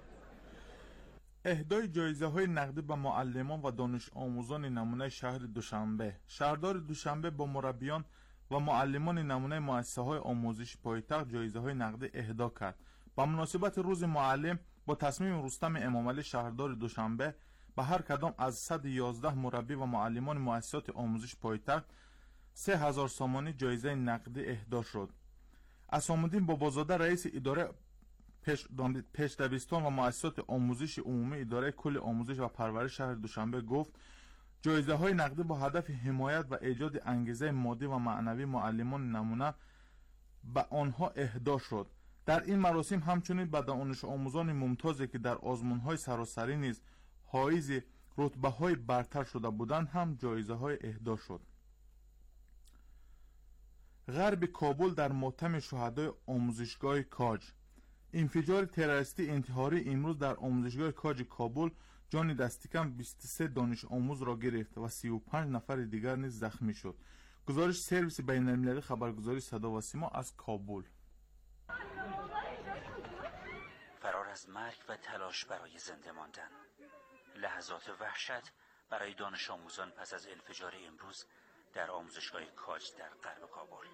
اهدای جایزه های نقدی به معلمان و دانش آموزان نمونه شهر دوشنبه. شهردار دوشنبه با مربیان و معلمان نمونه مؤسسه های آموزش پایتخت جایزه های نقدی اهدا کرد. با مناسبت روز معلم با تصمیم رستم امامعلی شهردار دوشنبه به هر کدام از صد و یازده مربی و معلمان مؤسسات آموزش پایتخت سه هزار سامانی جایزه نقدی اهدا شد. اسام‌الدین بابازاده رئیس اداره پیش‌دبستان و مؤسسات آموزش عمومی اداره کل آموزش و پرورش شهر دوشنبه گفت جایزه های نقدی با هدف حمایت و ایجاد انگیزه مادی و معنوی معلمان نمونه به آنها اهدا شد. در این مراسم همچنین به دانش آموزان ممتازی که در آزمون‌های سراسری نیز حائز رتبه‌های برتر شده بودند هم جایزه های اهدا شد. غرب کابل در ماتم شهدای آموزشگاه کاج. انفجار تروریستی انتحاری امروز در آموزشگاه کاج کابل جان دست کم بیست و سه دانش آموز را گرفت و سی و پنج نفر دیگر نیز زخمی شد. گزارش سرویس بین المللی خبرگزاری صدا و سیما از کابل. فرار از مرگ و تلاش برای زنده ماندن. لحظات وحشت برای دانش آموزان پس از انفجار امروز در آموزشگاه کاج در غرب کابل.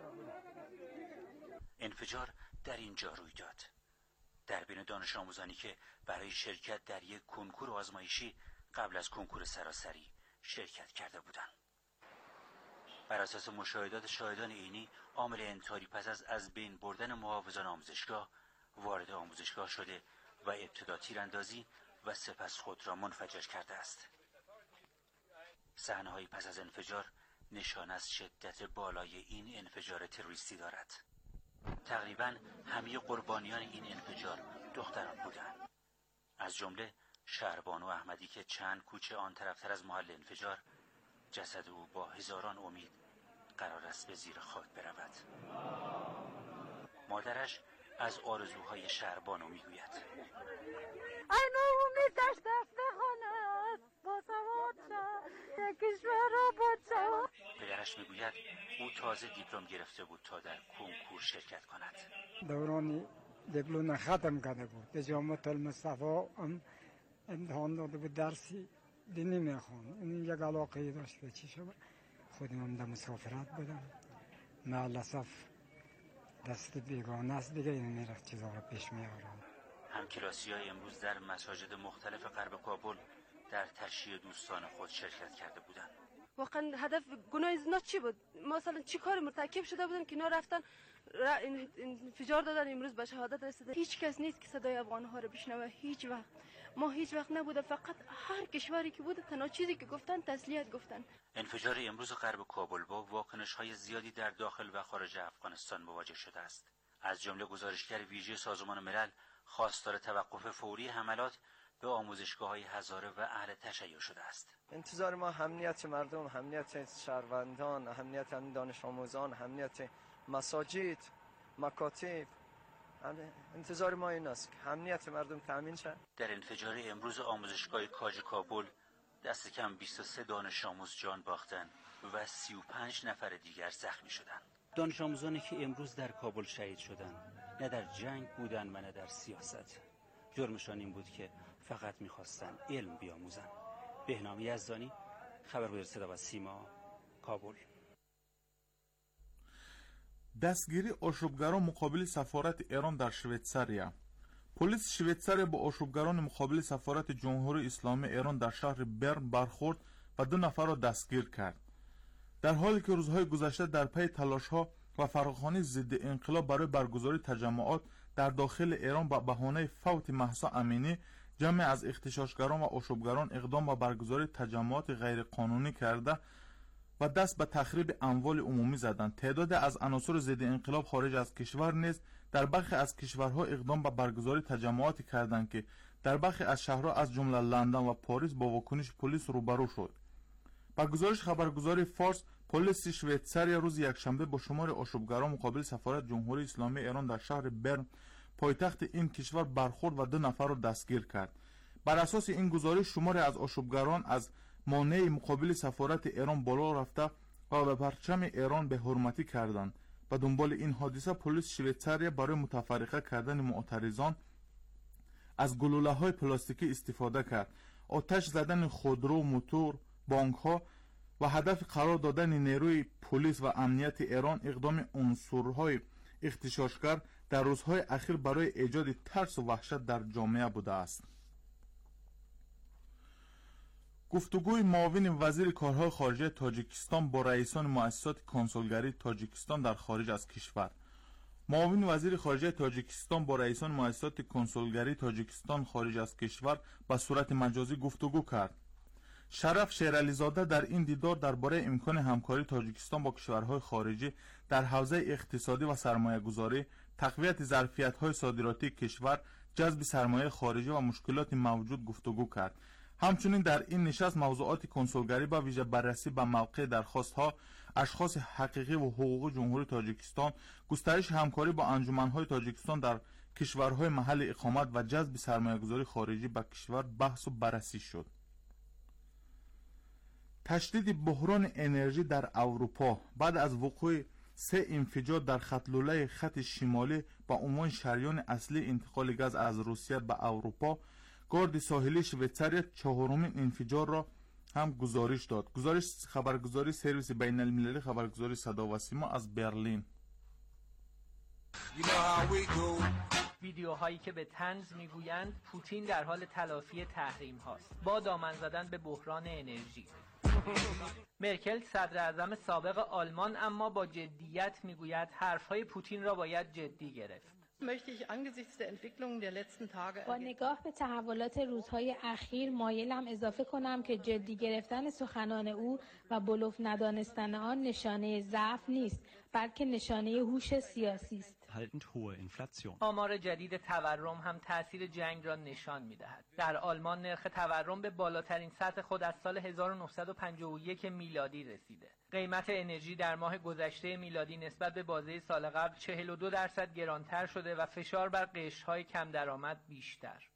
انفجار در اینجا روی داد در بین دانش آموزانی که برای شرکت در یک کنکور آزمایشی قبل از کنکور سراسری شرکت کرده بودند. بر اساس مشاهدات شاهدان عینی، عامل انتحاری پس از از بین بردن محافظان آموزشگاه وارد آموزشگاه شده و ابتدا تیراندازی و سپس خود را منفجر کرده است. صحنه‌های پس از انفجار نشان از شدت بالای این انفجار تروریستی دارد. تقریباً همه قربانیان این انفجار دختران بودند، از جمله شهربانو احمدی که چند کوچه آن طرفتر از محل انفجار جسد او با هزاران امید قرار است به زیر خاک برود. مادرش از آرزوهای شهربانو میگوید: این امید داشت دست خانه با سواد شد کشور را با. پدرش میگوید او تازه دیپلم گرفته بود تا در کنکور شرکت کند. دوران دیپلم ختم کرده بود. در جامعه المصطفی هم امتحان داده بود، درسی دینی میخوان. این یک علاقه داشت به چی شد. خودم هم در مسافرت بودم. معلصف دست بیگانه است دیگه، این میرفت چیزا را پیش میارم. همکلاسی‌های امروز در مساجد مختلف غرب کابل در تشییع دوستان خود شرکت کرده بودند. واقعا هدف گناه زنا چی بود؟ مثلا چی کار مرتکب شده بودن که اینا رفتن انفجار دادن، امروز به شهادت رسیده؟ هیچ کس نیست که صدای افغان‌ها رو بشنوه. هیچ وقت ما هیچ وقت نبوده، فقط هر کشوری که بوده تنها چیزی که گفتن تسلیت گفتن. انفجار امروز غرب کابل با واکنش‌های زیادی در داخل و خارج افغانستان مواجه شده است. از جمله گزارشگر ویژه سازمان ملل خواستار توقف فوری حملات به آموزشگاه‌های هزاره و اهل تشیع شده است. انتظار ما امنیت مردم، امنیت شهروندان، امنیت دانش آموزان، امنیت مساجد، مکاتب، انتظار ما این است که امنیت مردم تامین شود. در انفجار امروز آموزشگاه کاج کابل دست کم بیست و سه دانش آموز جان باختند و سی و پنج نفر دیگر زخمی شدند. دانش آموزانی که امروز در کابل شهید شدند نه در جنگ بودند و نه در سیاست. جرمشان این بود که فقط می‌خواستند علم بیاموزند. بهنام یزدانی، خبرگزاری صدا و سیما، کابل. دستگیری آشوبگران مقابل سفارت ایران در شویتزاریا. پلیس شویتزاریا با آشوبگران مقابل سفارت جمهوری اسلامی ایران در شهر برن برخورد و دو نفر را دستگیر کرد. در حالی که روزهای گذشته در پی تلاش‌ها و فراخوانی ضد انقلاب برای برگزاری تجمعات در داخل ایران با بهانه فوت مهسا امینی، جمع از اغتشاشگران و آشوبگران اقدام به برگزاری تجمعات غیرقانونی کرده و دست به تخریب اموال عمومی زدند. تعداد از عناصر ضد انقلاب خارج از کشور نیز در برخی از کشورها اقدام به برگزاری تجمعاتی کردند که در برخی از شهرها از جمله لندن و پاریس با واکنش پلیس روبرو شد. با گزارش خبرگزاری فارس، پلیس شویتزاریا روز یکشنبه با شمار آشوبگران مقابل سفارت جمهوری اسلامی ایران در شهر برن پایتخت این کشور برخورد و دو نفر را دستگیر کرد. بر اساس این گزارش شماری از آشوبگران از مانع مقابل سفارت ایران بالا رفته و به پرچم ایران به حرمتی کردند. و دنبال این حادثه پلیس شویتزاریا برای متفرقه کردن معترضان از گلوله‌های پلاستیکی استفاده کرد. آتش زدن خودرو، موتور، بانک‌ها و هدف قرار دادن نیروی پلیس و امنیت ایران اقدام عنصرهای اغتشاشگر در روزهای اخیر برای ایجاد ترس و وحشت در جامعه بوده است. گفتگوی معاون وزیر کارهای خارجه تاجیکستان با رئیسان مؤسسات کنسولگری تاجیکستان در خارج از کشور. معاون وزیر خارجه تاجیکستان با رئیسان مؤسسات کنسولگری تاجیکستان خارج از کشور به صورت مجازی گفتگو کرد. شرف شیرعلیزاده در این دیدار درباره امکان همکاری تاجیکستان با کشورهای خارجی در حوزه اقتصادی و سرمایه‌گذاری، تقویت ظرفیت‌های صادراتی کشور، جذب سرمایه خارجی و مشکلات موجود گفتگو کرد. همچنین در این نشست موضوعات کنسولگری با ویژه بررسی به موقع درخواست‌ها، اشخاص حقیقی و حقوقی جمهوری تاجیکستان، گسترش همکاری با انجمن‌های تاجیکستان در کشورهای محل اقامت و جذب سرمایه‌گذاری خارجی به کشور بحث و بررسی شد. تشدید بحران انرژی در اروپا بعد از وقوع سه انفجار در خط لوله خط شمالی با عنوان شریان اصلی انتقال گاز از روسیه به اروپا، گارد ساحلی شویتزاریا چهارمین انفجار را هم گزارش داد. گزارش خبرگزاری سرویس بین المللی خبرگزاری صدا و سیما از برلین. ویدیوهایی که به طنز میگویند پوتین در حال تلافی تحریم هاست با دامن زدن به بحران انرژی. مرکل صدر اعظم سابق آلمان اما با جدیت میگوید حرفهای پوتین را باید جدی گرفت. با نگاه به تحولات روزهای اخیر مایلم اضافه کنم که جدی گرفتن سخنان او و بلوف ندانستن آن نشانه ضعف نیست، بلکه نشانه هوش سیاسی است. آمار جدید تورم هم تأثیر جنگ را نشان می‌دهد. در آلمان نرخ تورم به بالاترین سطح خود از سال هزار و نهصد و پنجاه و یک میلادی رسیده. قیمت انرژی در ماه گذشته میلادی نسبت به بازه سال قبل چهل و دو درصد گرانتر شده و فشار بر قشرهای کم درآمد بیشتر.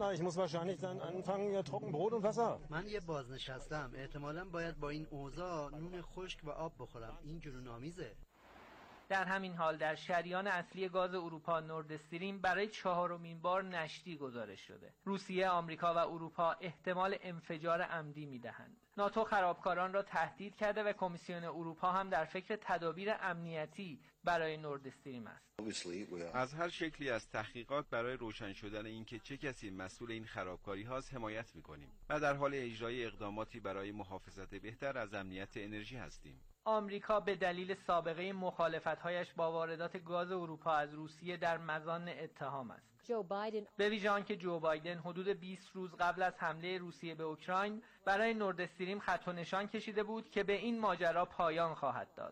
من یه بازنشستم، احتمالاً باید با این اوضاع نون خشک و آب بخورم. این جنون‌آمیزه. در همین حال در شریان اصلی گاز اروپا نورد استریم برای چهارمین بار نشتی گزارش شده. روسیه، آمریکا و اروپا احتمال انفجار عمدی میدهند. ناتو خرابکاران را تهدید کرده و کمیسیون اروپا هم در فکر تدابیر امنیتی برای نورد استریم است. از هر شکلی از تحقیقات برای روشن شدن اینکه چه کسی مسئول این خرابکاری هاست حمایت می‌کنیم و در حال اجرای اقداماتی برای محافظت بهتر از امنیت انرژی هستیم. آمریکا به دلیل سابقه مخالفت‌هایش با واردات گاز اروپا از روسیه در مظان اتهام است. جو بایدن به ویژه آنکه جو بایدن حدود بیست روز قبل از حمله روسیه به اوکراین برای نورد استریم خط و نشان کشیده بود که به این ماجرا پایان خواهد داد.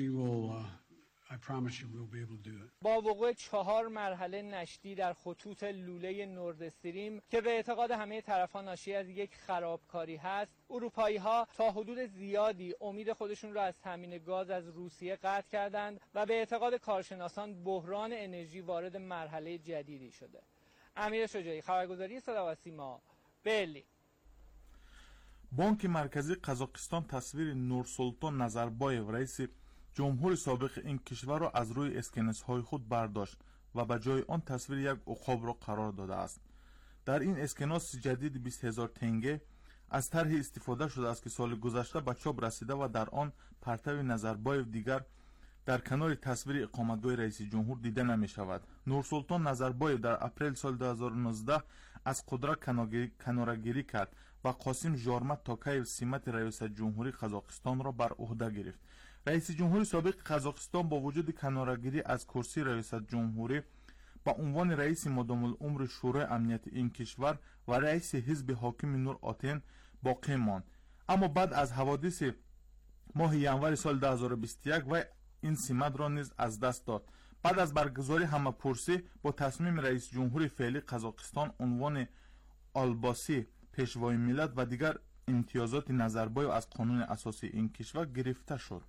با وقوع چهار مرحله نشتی در خطوط لوله نورد استریم که به اعتقاد همه طرفان ناشی از یک خرابکاری هست، اروپایی‌ها تا حدود زیادی امید خودشون را از تامین گاز از روسیه قطع کردند و به اعتقاد کارشناسان بحران انرژی وارد مرحله جدیدی شده. امیر شجاعی، خبرگزاری صدا و سیما، برلین. بانک مرکزی قزاقستان تصویر نورسولطان نظربایف رئیس جمهور سابق این کشور را از روی اسکناس های خود برداشت و به جای آن تصویر یک عقاب را قرار داده است. در این اسکناس جدید بیست هزار تنگه از طرح استفاده شده است که سال گذشته به چاپ رسیده و در آن پرتو نظربایف دیگر در کنار تصویر اقامتگاه رئیس جمهور دیده نمی شود. نورسولطان نظربایف در اپریل سال دو هزار و نوزده از قدرت کناره‌گیری کرد و قاسم ژارمت تاکایف سمت ریاست جمهوری قزاقستان را بر عهده گرفت. رئیس جمهوری سابق قزاقستان با وجود کناره‌گیری از کرسی ریاست جمهوری با عنوان رئیس مدام العمر شورای امنیت این کشور و رئیس حزب حاکم نور آتن باقی ماند، اما بعد از حوادث ماه ینور سال دو هزار و بیست و یک و این سمت را نیز از دست داد. بعد از برگزاری همه‌پرسی با تصمیم رئیس جمهوری فعلی قزاقستان عنوان آلباسی پیشوای ملت و دیگر امتیازات نظربایف از قانون اساسی این کشور گرفته شد.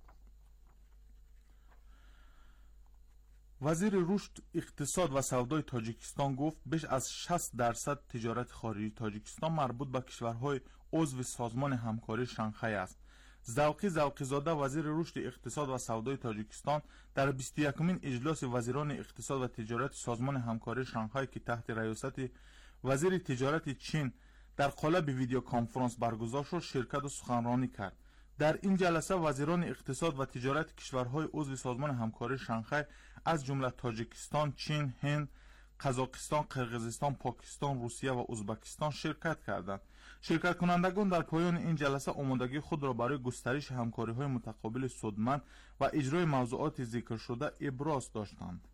وزیر رشد اقتصاد و سودای تاجیکستان گفت بیش از شصت درصد تجارت خارجی تاجیکستان مربوط به کشورهای عضو سازمان همکاری شانگهای است. ذوقی ذوقی زاده وزیر رشد اقتصاد و سودای تاجیکستان در بیست و یکمین اجلاس وزیران اقتصاد و تجارت سازمان همکاری شانگهای که تحت ریاست وزیر تجارت چین در قالب ویدیو کانفرانس برگزار شد شرکت و سخنرانی کرد. در این جلسه وزیران اقتصاد و تجارت کشورهای عضو سازمان همکاری شانگهای از جمله تاجیکستان، چین، هند، قزاقستان، قرقیزستان، پاکستان، روسیه و ازبکستان شرکت کردند. شرکت کنندگان در پایان این جلسه آمادگی خود را برای گسترش همکاری‌های متقابل سودمند و اجرای موضوعات ذکر شده ابراز داشتند.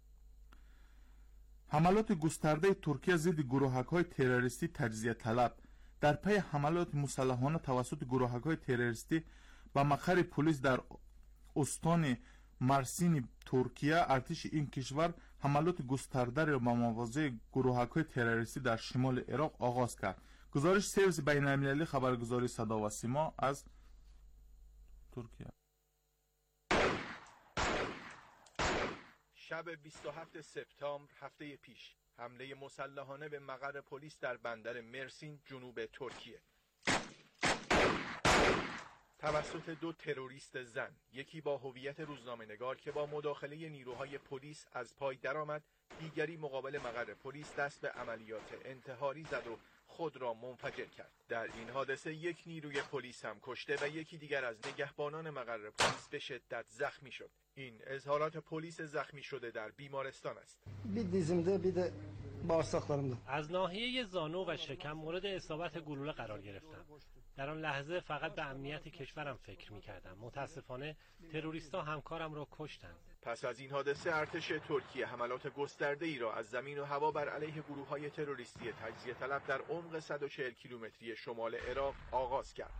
حملات گسترده ترکیه ضد گروهک‌های تروریستی تجزیه طلب در پی حملات مسلحانه توسط گروهک‌های تروریستی به مقر پلیس در استان مرسین ترکیه، ارتش این کشور حملات گسترده را به مواضع گروهک‌های تروریستی در شمال عراق آغاز کرد. گزارش سرویس بین‌المللی خبرگزاری صدا و سیما از ترکیه. شب بیست و هفتم سپتامبر هفته پیش حمله مسلحانه به مقر پلیس در بندر مرسین جنوب ترکیه توسط دو تروریست زن، یکی با هویت روزنامه‌نگار که با مداخله نیروهای پلیس از پای درآمد، دیگری مقابل مقر پلیس دست به عملیات انتحاری زد و خود را منفجر کرد. در این حادثه یک نیروی پلیس هم کشته و یکی دیگر از نگهبانان مقر پلیس به شدت زخمی شد. این اظهارات پلیس زخمی شده در بیمارستان است. از ناحیه زانو و شکم مورد اصابت گلوله قرار گرفتم. در آن لحظه فقط به امنیت کشورم فکر می‌کردم. متاسفانه تروریست‌ها همکارم را کشتند. پس از این حادثه ارتش ترکیه حملات گسترده‌ای را از زمین و هوا بر علیه گروه‌های تروریستی تجزیه طلب در عمق صد و چهل کیلومتری شمال عراق آغاز کرد.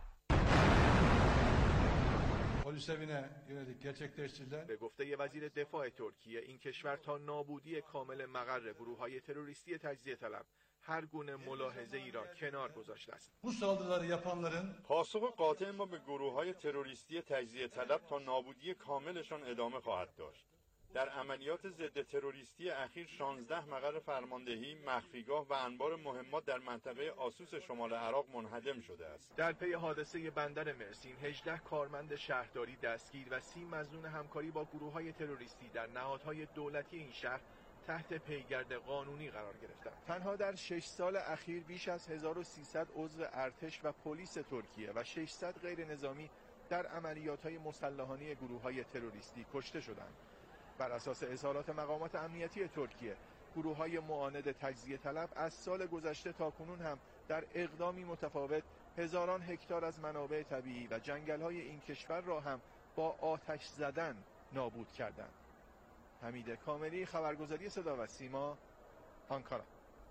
به گفته وزیر دفاع ترکیه، این کشور تا نابودی کامل مقر گروه‌های تروریستی تجزیه طلب هر گونه ملاحظه ای را کنار گذاشته است. پاسخ قاطع ما به گروه‌های تروریستی تجزیه طلب تا نابودی کاملشان ادامه خواهد داشت. در عملیات ضد تروریستی اخیر شانزده مقر فرماندهی، مخفیگاه و انبار مهمات در منطقه آسوس شمال عراق منهدم شده است. در پی حادثه بندر مرسین، هجده کارمند شهرداری دستگیر و سی مظنون همکاری با گروه‌های تروریستی در نهادهای دولتی این شهر تحت پیگرد قانونی قرار گرفتند. تنها در شش سال اخیر بیش از هزار و سیصد عضو ارتش و پلیس ترکیه و ششصد غیر نظامی در عملیات‌های مسلحانه گروه‌های تروریستی کشته شدند. بر اساس اظهارات مقامات امنیتی ترکیه، گروه‌های معاند تجزیه طلب از سال گذشته تا کنون هم در اقدامی متفاوت هزاران هکتار از منابع طبیعی و جنگل‌های این کشور را هم با آتش زدن نابود کردند. حمید کاملی، خبرگزاری صدا و سیما، آنکارا.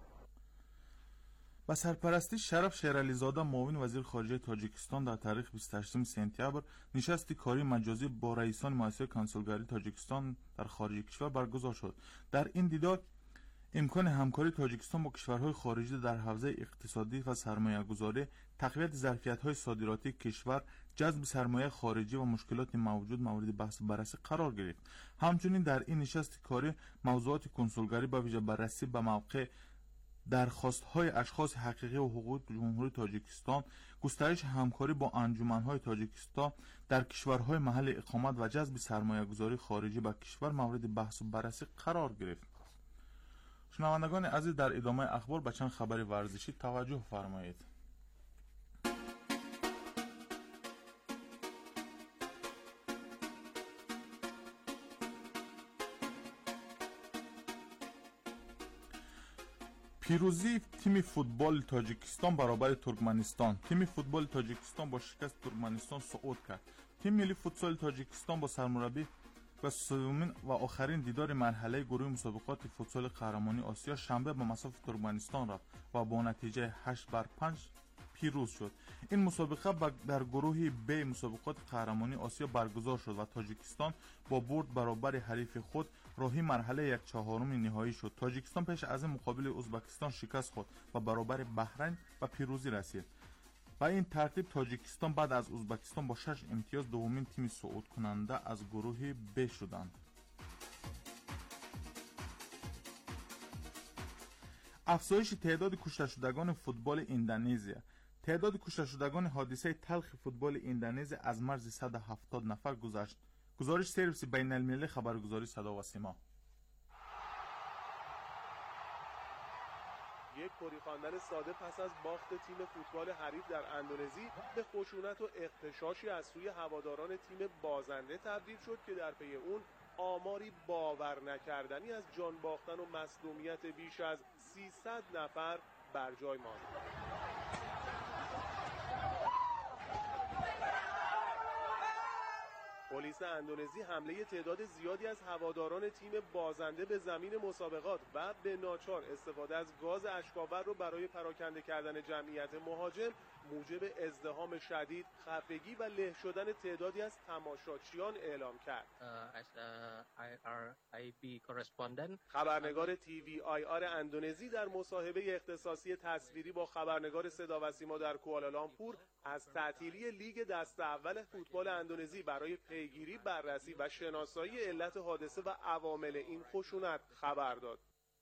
با سرپرستی شرف شیرالی زاده، معاون وزیر خارجه تاجیکستان، در تاریخ بیست و هشتم سپتامبر نشستی کاری مجازی با رئیسان مؤسسه کنسولگری تاجیکستان در خارج کشور برگزار شد. در این دیدار امکان همکاری تاجیکستان با کشورهای خارجی در حوزه اقتصادی و سرمایه‌گذاری، تقویت ظرفیت‌های صادراتی کشور، جذب سرمایه خارجی و مشکلات موجود مورد بحث و بررسی قرار گرفت. همچنین در این نشست کاری موضوعات کنسولگری به ویژه بررسی به موقع درخواست‌های اشخاص حقیقی و حقوق جمهوری تاجیکستان، گسترش همکاری با انجمن‌های تاجیکستان در کشورهای محل اقامت و جذب سرمایه‌گذاری خارجی به کشور مورد بحث و بررسی قرار گرفت. شنوندگان عزیز، در ادامه اخبار به چند خبر ورزشی توجه فرمایید. پیروزی تیم فوتبال تاجیکستان برابر ترکمنستان. تیم فوتبال تاجیکستان با شکست ترکمنستان صعود کرد. تیم ملی فوتسال تاجیکستان با سرمربی و سومین و آخرین دیدار مرحله گروه مسابقات فوتسال قهرمانی آسیا شنبه به مصاف ترکمنستان رفت و با نتیجه هشت بر پنج پیروز شد. این مسابقه در گروه بی مسابقات قهرمانی آسیا برگزار شد و تاجیکستان با برد برابر حریف خود راهی مرحله یک چهارم نهایی شد. تاجیکستان پیش از این مقابل ازبکستان شکست خورد و برابر بحرین و پیروزی رسید. با این ترتیب تاجیکستان بعد از ازبکستان با شش امتیاز دومین تیم صعود کننده از گروه ب شدند. افزایش تعداد کشته شدگان فوتبال اندونزیا. تعداد کشته شدگان حادثه تلخ فوتبال اندونزیا از مرز صد و هفتاد نفر گذشت. گزارش سرویس بین المللی خبرگزاری صدا و سیما. یک کری خواندن ساده پس از باخت تیم فوتبال حریف در اندونزی به خشونت و اغتشاشی از سوی هواداران تیم بازنده تبدیل شد که در پی اون آماری باور نکردنی از جان باختن و مصدومیت بیش از سیصد نفر بر جای ماند. پلیس اندونزی حمله تعداد زیادی از هواداران تیم بازنده به زمین مسابقات و به ناچار استفاده از گاز اشک‌آور رو برای پراکنده کردن جمعیت مهاجم موجب ازدحام شدید، خفگی و له شدن تعدادی از تماشاچیان اعلام کرد. خبرنگار تی وی آی آر اندونزی در مصاحبه اختصاصی تصویری با خبرنگار صدا و سیما در کوالالامپور از تعطیلی لیگ دست اول فوتبال اندونزی برای پیگیری، بررسی و شناسایی علت حادثه و عوامل این خشونت خبر داد.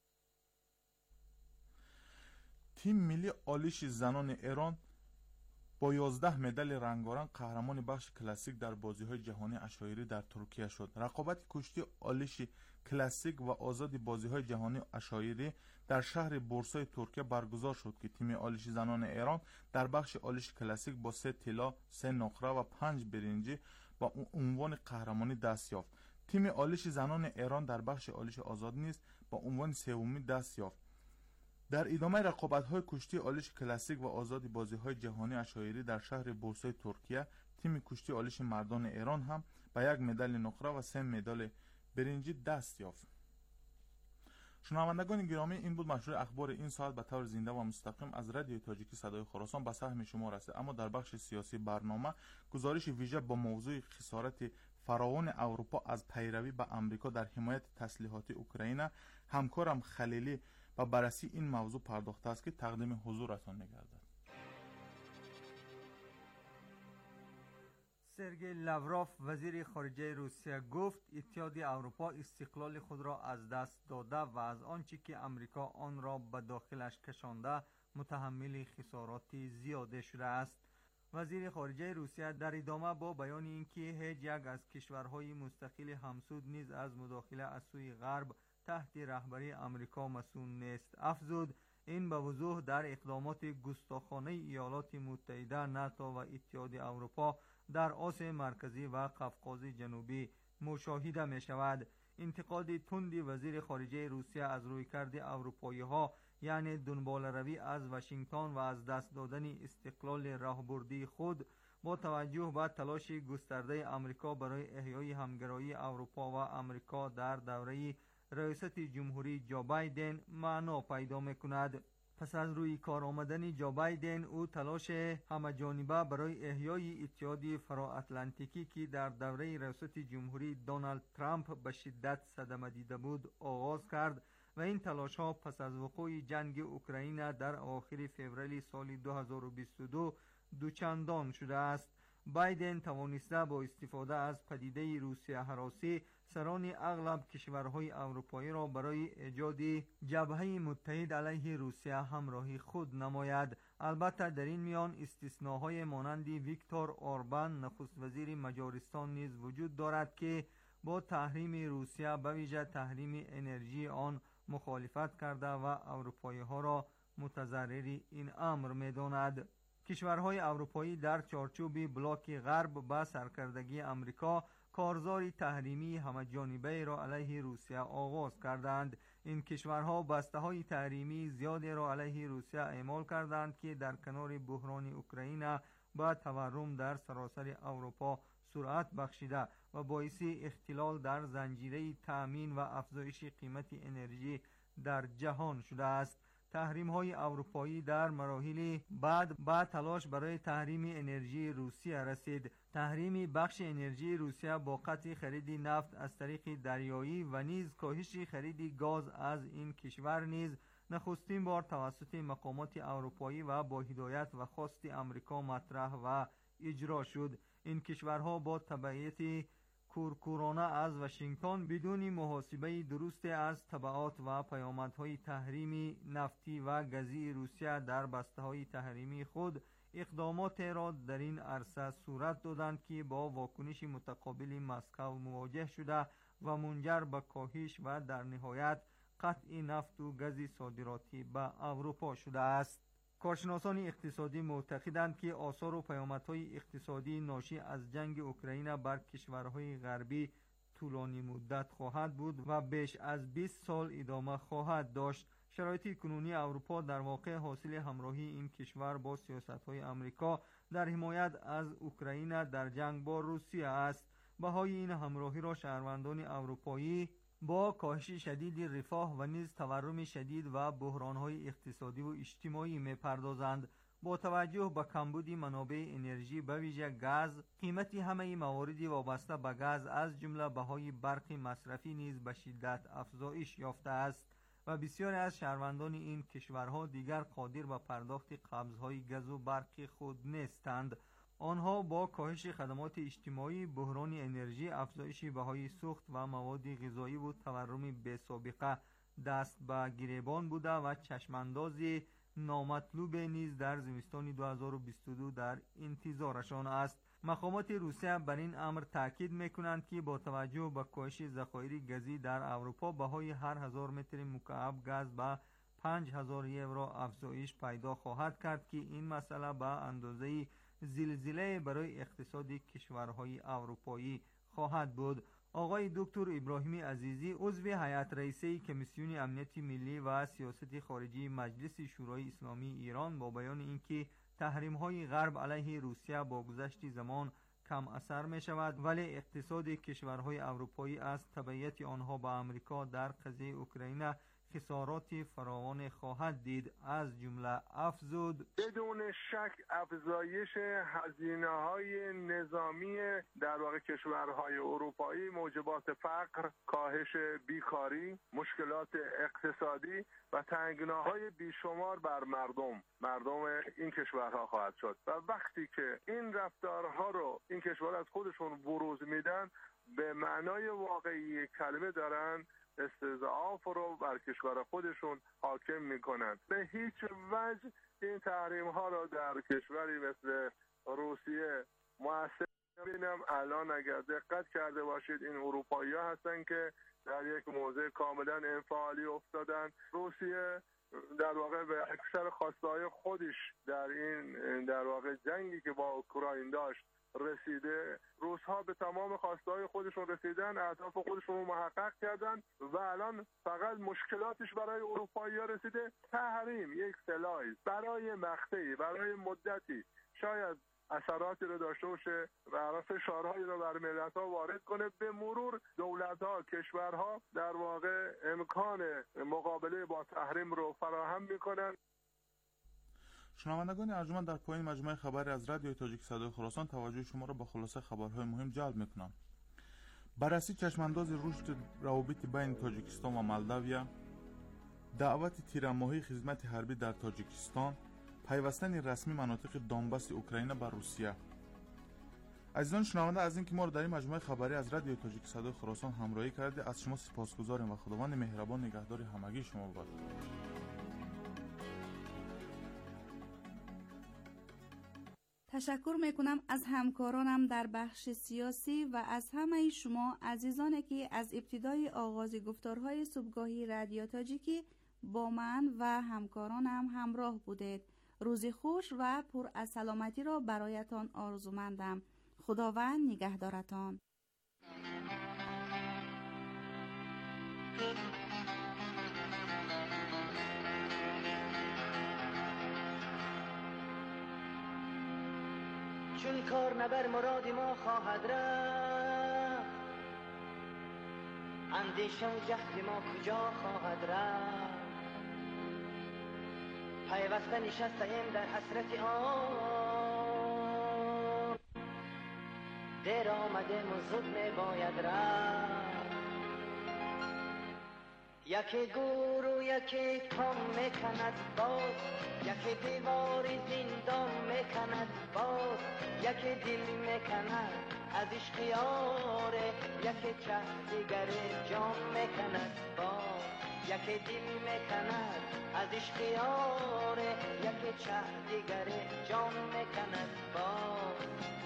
تیم ملی آلیش زنان ایران با یازده مدال رنگارنگ قهرمان بخش کلاسیک در بازی‌های جهانی عشایری در ترکیه شد. رقابت کشتی آلیش کلاسیک و آزادی بازی‌های جهانی عشایری در شهر بورسای ترکیه برگزار شد که تیم آلیش زنان ایران در بخش آلیش کلاسیک با سه طلا، سه نقره و پنج برنجی با عنوان قهرمانی دست یافت. تیم آلیش زنان ایران در بخش آلیش آزاد نیز با عنوان سومی دست یافت. در ادامه رقابت‌های کشتی آلیش کلاسیک و آزادی بازی‌های جهانی اشایری در شهر بورسای ترکیه، تیم کشتی آلیش مردان ایران هم به یک مدال نقره و سه مدال برنجی دست یافت. شنوندگان گرامی، این بود مشروع اخبار این ساعت به طور زنده و مستقیم از رادیو تاجیکی صدای خراسان به سهم شما رسید. اما در بخش سیاسی برنامه گزارش ویژه با موضوع خسارت فراوان اروپا از پیروی به امریکا در حمایت تسلیحاتی اوکراین همکارم خلیلی و بررسی این موضوع پرداخته است که تقدیم حضورتان می‌گردد. سرگئی لاوروف وزیر خارجه روسیه گفت اتحاد اروپا استقلال خود را از دست داده و از آنچه که امریکا آن را به داخلش کشانده متحمل خسارات زیاده شده است. وزیر خارجه روسیه در ادامه با بیان اینکه هیچ یک از کشورهای مستقل همسود نیز از مداخله از سوی غرب تحت رهبری امریکا مسئول نیست افزود این به وضوح در اقدامات گستاخانه ایالات متحده، ناتو و اتحاد اروپا در آسیا مرکزی و قفقاز جنوبی مشاهده می شود. انتقاد تند وزیر خارجه روسیه از رویکرد اروپایی ها، یعنی دنبال روی از واشنگتن و از دست دادن استقلال راهبردی خود با توجه به تلاش گسترده امریکا برای احیای همگرایی اروپا و امریکا در دوره ریاست جمهوری جو بایدن معنا پیدا می‌کند. پس از روی کار آمدن جو بایدن، او تلاش همه‌جانبه برای احیای اتحاد فرا-اتلانتیکی که در دوره ریاست جمهوری دونالد ترامپ به شدت صدمه دیده بود آغاز کرد و این تلاش‌ها پس از وقوع جنگ اوکراین در اواخر فوریه سال دو هزار و بیست و دو دوچندان شده است. بایدن توانسته با استفاده از پدیده روسیه هراسی سران اغلب کشورهای اروپایی را برای ایجاد جبهه متحد علیه روسیه همراهی خود نماید. البته در این میان استثناهای مانند ویکتور اوربان نخست وزیر مجارستان نیز وجود دارد که با تحریم روسیه به ویژه تحریم انرژی آن مخالفت کرده و اروپایی ها را متضرر این امر می‌داند. کشورهای اروپایی در چارچوب بلاک غرب به سرکردگی امریکا کارزار تحریمی همه‌جانبه را علیه روسیه آغاز کردند. این کشورها بسته‌های تحریمی زیادی را علیه روسیه اعمال کردند که در کنار بحران اوکراین به تورم در سراسر اروپا سرعت بخشیده و باعث اختلال در زنجیره تأمین و افزایش قیمت انرژی در جهان شده است. تحریم های اروپایی در مراحل بعد با تلاش برای تحریم انرژی روسیه رسید. تحریم بخش انرژی روسیه با قطع خرید نفت از طریق دریایی و نیز کاهش خرید گاز از این کشور نیز نخستین بار توسط مقامات اروپایی و با هدایت و خواست امریکا مطرح و اجرا شد. این کشورها با تبعیت کورکورانه از واشنگتن بدون محاسبه درست از تبعات و پیامدهای تحریم نفتی و گازی روسیه در بسته‌های تحریمی خود اقدامات را در این عرصه صورت دادند که با واکنش متقابل مسکو مواجه شده و منجر به کاهش و در نهایت قطع نفت و گاز صادراتی به اروپا شده است. کارشناسان اقتصادی معتقدند که آثار و پیامدهای اقتصادی ناشی از جنگ اوکراین بر کشورهای غربی طولانی مدت خواهد بود و بیش از بیست سال ادامه خواهد داشت. شرایط کنونی اروپا در واقع حاصل همراهی این کشور با سیاست‌های امریکا در حمایت از اوکراین در جنگ با روسیه است. بهای این همراهی را شهروندان اروپایی با کاهش شدید رفاه و نیز تورم شدید و بحران‌های اقتصادی و اجتماعی می‌پردازند. با توجه به کمبود منابع انرژی به ویژه گاز، قیمت همه موارد وابسته به گاز از جمله بهای برق مصرفی نیز به شدت افزایش یافته است و بسیاری از شهروندان این کشورها دیگر قادر به پرداخت قبض‌های گاز و برق خود نیستند. آنها با کاهش خدمات اجتماعی، بحران انرژی، افزایش بهای سوخت و مواد غذایی و تورم بی‌سابقه دست به گریبان بوده و چشمانداز نامطلوب نیز در زمستان دو هزار و بیست و دو در انتظارشان است. مقامات روسیه بر این امر تاکید می‌کنند که با توجه به کاهش ذخایر گازی در اروپا بهای هر هزار متر مکعب گاز به پنج هزار یورو افزایش پیدا خواهد کرد که این مسئله به اندازه زلزله برای اقتصاد کشورهای اروپایی خواهد بود. آقای دکتر ابراهیم عزیزی عضو هیئت رئیسه کمیسیون امنیت ملی و سیاست خارجی مجلس شورای اسلامی ایران با بیان اینکه تحریم‌های غرب علیه روسیه با گذشت زمان کم اثر می شود، ولی اقتصاد کشورهای اروپایی از تبعیت آنها به آمریکا در قضیه اوکراین خسارات فراوان خواهد دید. از جمله افزود: بدون شک افزایش هزینه‌های نظامی در واقع کشورهای اروپایی، موجبات فقر، کاهش بیکاری، مشکلات اقتصادی و تنگناهای بیشمار بر مردم مردم این کشورها خواهد شد و وقتی که این رفتارها رو این کشورها از خودشون بروز میدن، به معنای واقعی کلمه دارن استضعاف رو بر کشور خودشون حاکم میکنن. به هیچ وجه این تحریم ها رو در کشوری مثل روسیه مؤثر نبینم. الان اگر دقت کرده باشید این اروپایی ها هستن که در یک موضع کاملا انفعالی افتادن. روسیه در واقع به اکثر خواسته‌های خودش در این در واقع جنگی که با اوکراین داشت رسیده. روس‌ها به تمام خواسته‌های خودشون رسیدن، اهداف خودشون رو محقق کردن و الان فقط مشکلاتش برای اروپایی‌ها رسیده. تحریم یک سلاحی برای مقطعی، برای مدتی شاید اثراتی رو داشته باشه و فشارهایی رو بر ملت‌ها وارد کنه. به مرور دولت‌ها، کشورها در واقع امکان مقابله با تحریم رو فراهم می‌کنن. شنوندگان ارجمند، در پایین مجموعه خبری از رادیو تاجیک صدای خراسان توجه شما را به خلاصه خبرهای مهم جلب میکنم. بررسی چشمانداز رشد روابط بین تاجیکستان و مولداویا، دعوت تیرماهی خدمت حربی در تاجیکستان، پیوستن رسمی مناطق دونباس اوکراین به روسیه. عزیزان شنونده، از اینکه ما را در این مجموعه خبری از رادیو تاجیک صدای خراسان همراهی کردید از شما سپاسگزاریم و خداوند مهربان نگهدار همگی شما باد. تشکر میکنم از همکارانم در بخش سیاسی و از همه شما عزیزانی که از ابتدای آغاز گفتارهای صبحگاهی رادیو تاجیکی با من و همکارانم همراه بودید. روزی خوش و پر از سلامتی را برایتان آرزومندم. خداوند نگهدارتان. چون کار نبر مراد ما خواهد رفت، اندیشه و جهد ما کجا خواهد رفت. پیوسته نشستیم در حسرت آن، دیر آمده مزد می باید رفت. یکی گور و یکی تام میکند باز، یکی دیوار زندان میکند باز. یکی دل میکند از عشق یاره، یکی چه دیگر جام میکند باز. یکی دل میکند از عشق یاره، یکی چه دیگر جام میکند باز.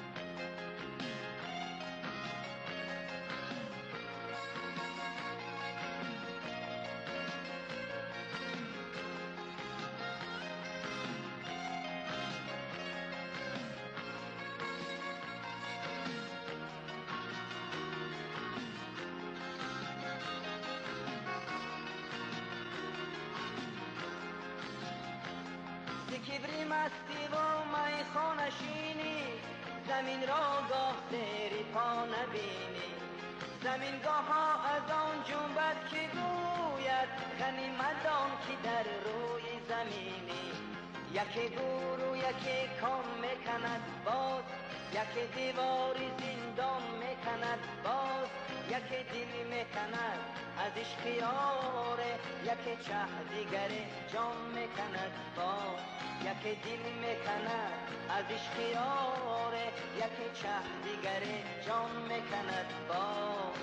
کبری مستی و میخانه شینی، زمین را گاه زیر پا نبینی. زمین گاه ها از آن جنبت که گوید غنیمت آن که در روی زمینی. یکی گور و یکی کام میکند باز، یکی دیواری زندان میکند باز. یکی دل میکند از عشق یاره، یکی چه دیگر جام میکند باز. یکی دل میکند از عشق یاره، یکی چه دیگر جام میکند باز.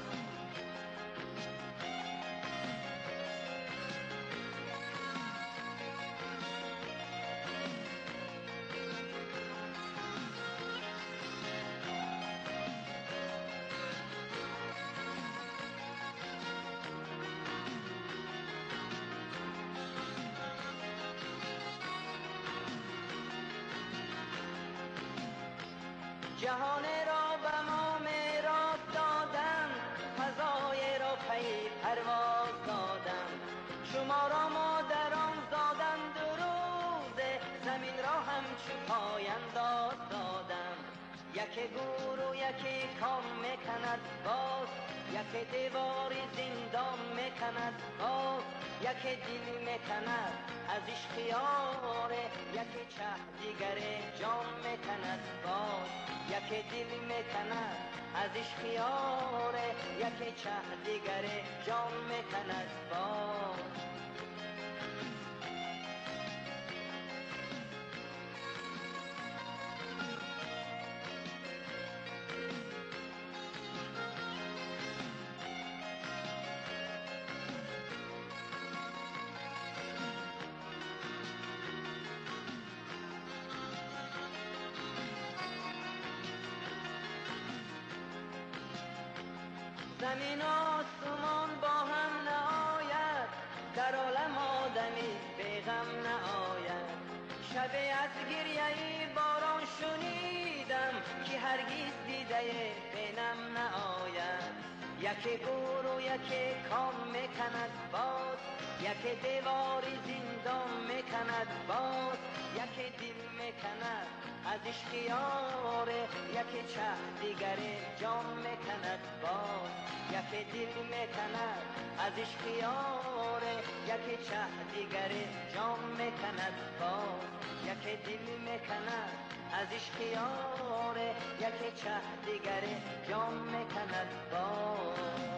جهان را به ما میراث دادن، پرواز دادم. شما را مادران زادن دو روزه، زمین را همچو پاینداز دادم. یک گور و یک کام میکند باز، یک دیواری زندان میکند باز. یک دل میکند از عشق یاره، یک چه دیگر جام میکند باز. یک دل میکند از عشق یاره، یک چه دیگر جام میکند باز. زمین آسمان با هم نآید، در عالم آدمی بیغم نآید. شب از گریه باران شنیدم، که هرگز دیده بینم نآید. یک گور و یک کام میکند باز، یک دیواری زندان میکند باز. یک دل میکند از عشق یاره، یک چه دیگر جام میکند باز. یک دل میکند از عشق یاره، یک چه دیگر جام میکند باز. یک دل میکند از عشق یاره، یک چه دیگر جام میکند باز.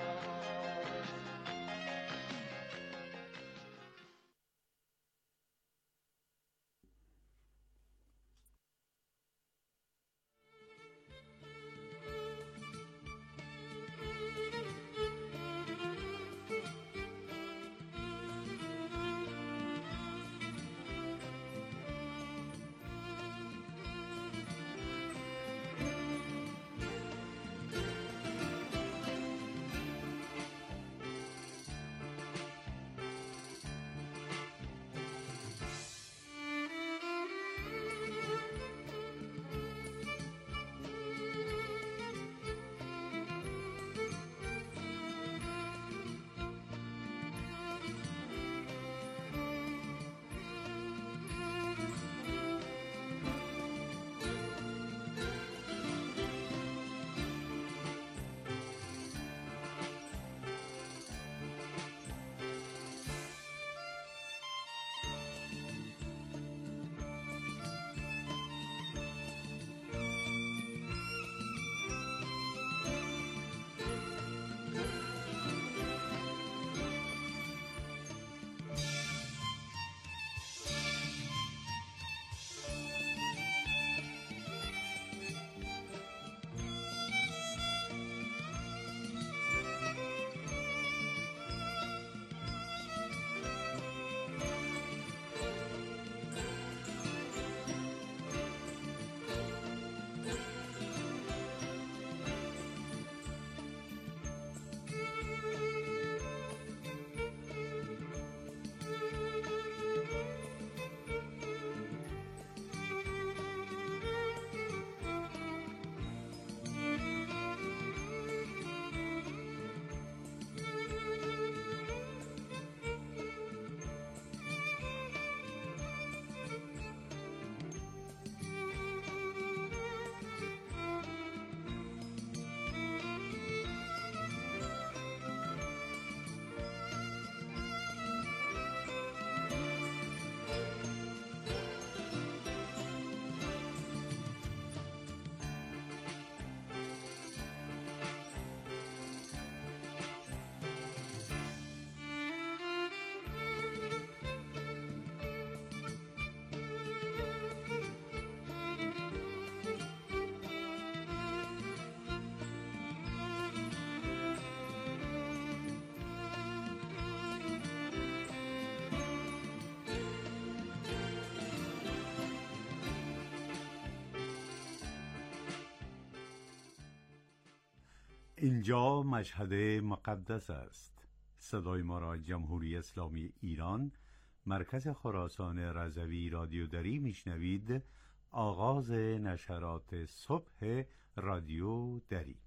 اینجا مشهد مقدس است. صدای ما را جمهوری اسلامی ایران، مرکز خراسان رضوی رادیو دری میشنوید. آغاز نشرات صبح رادیو دری.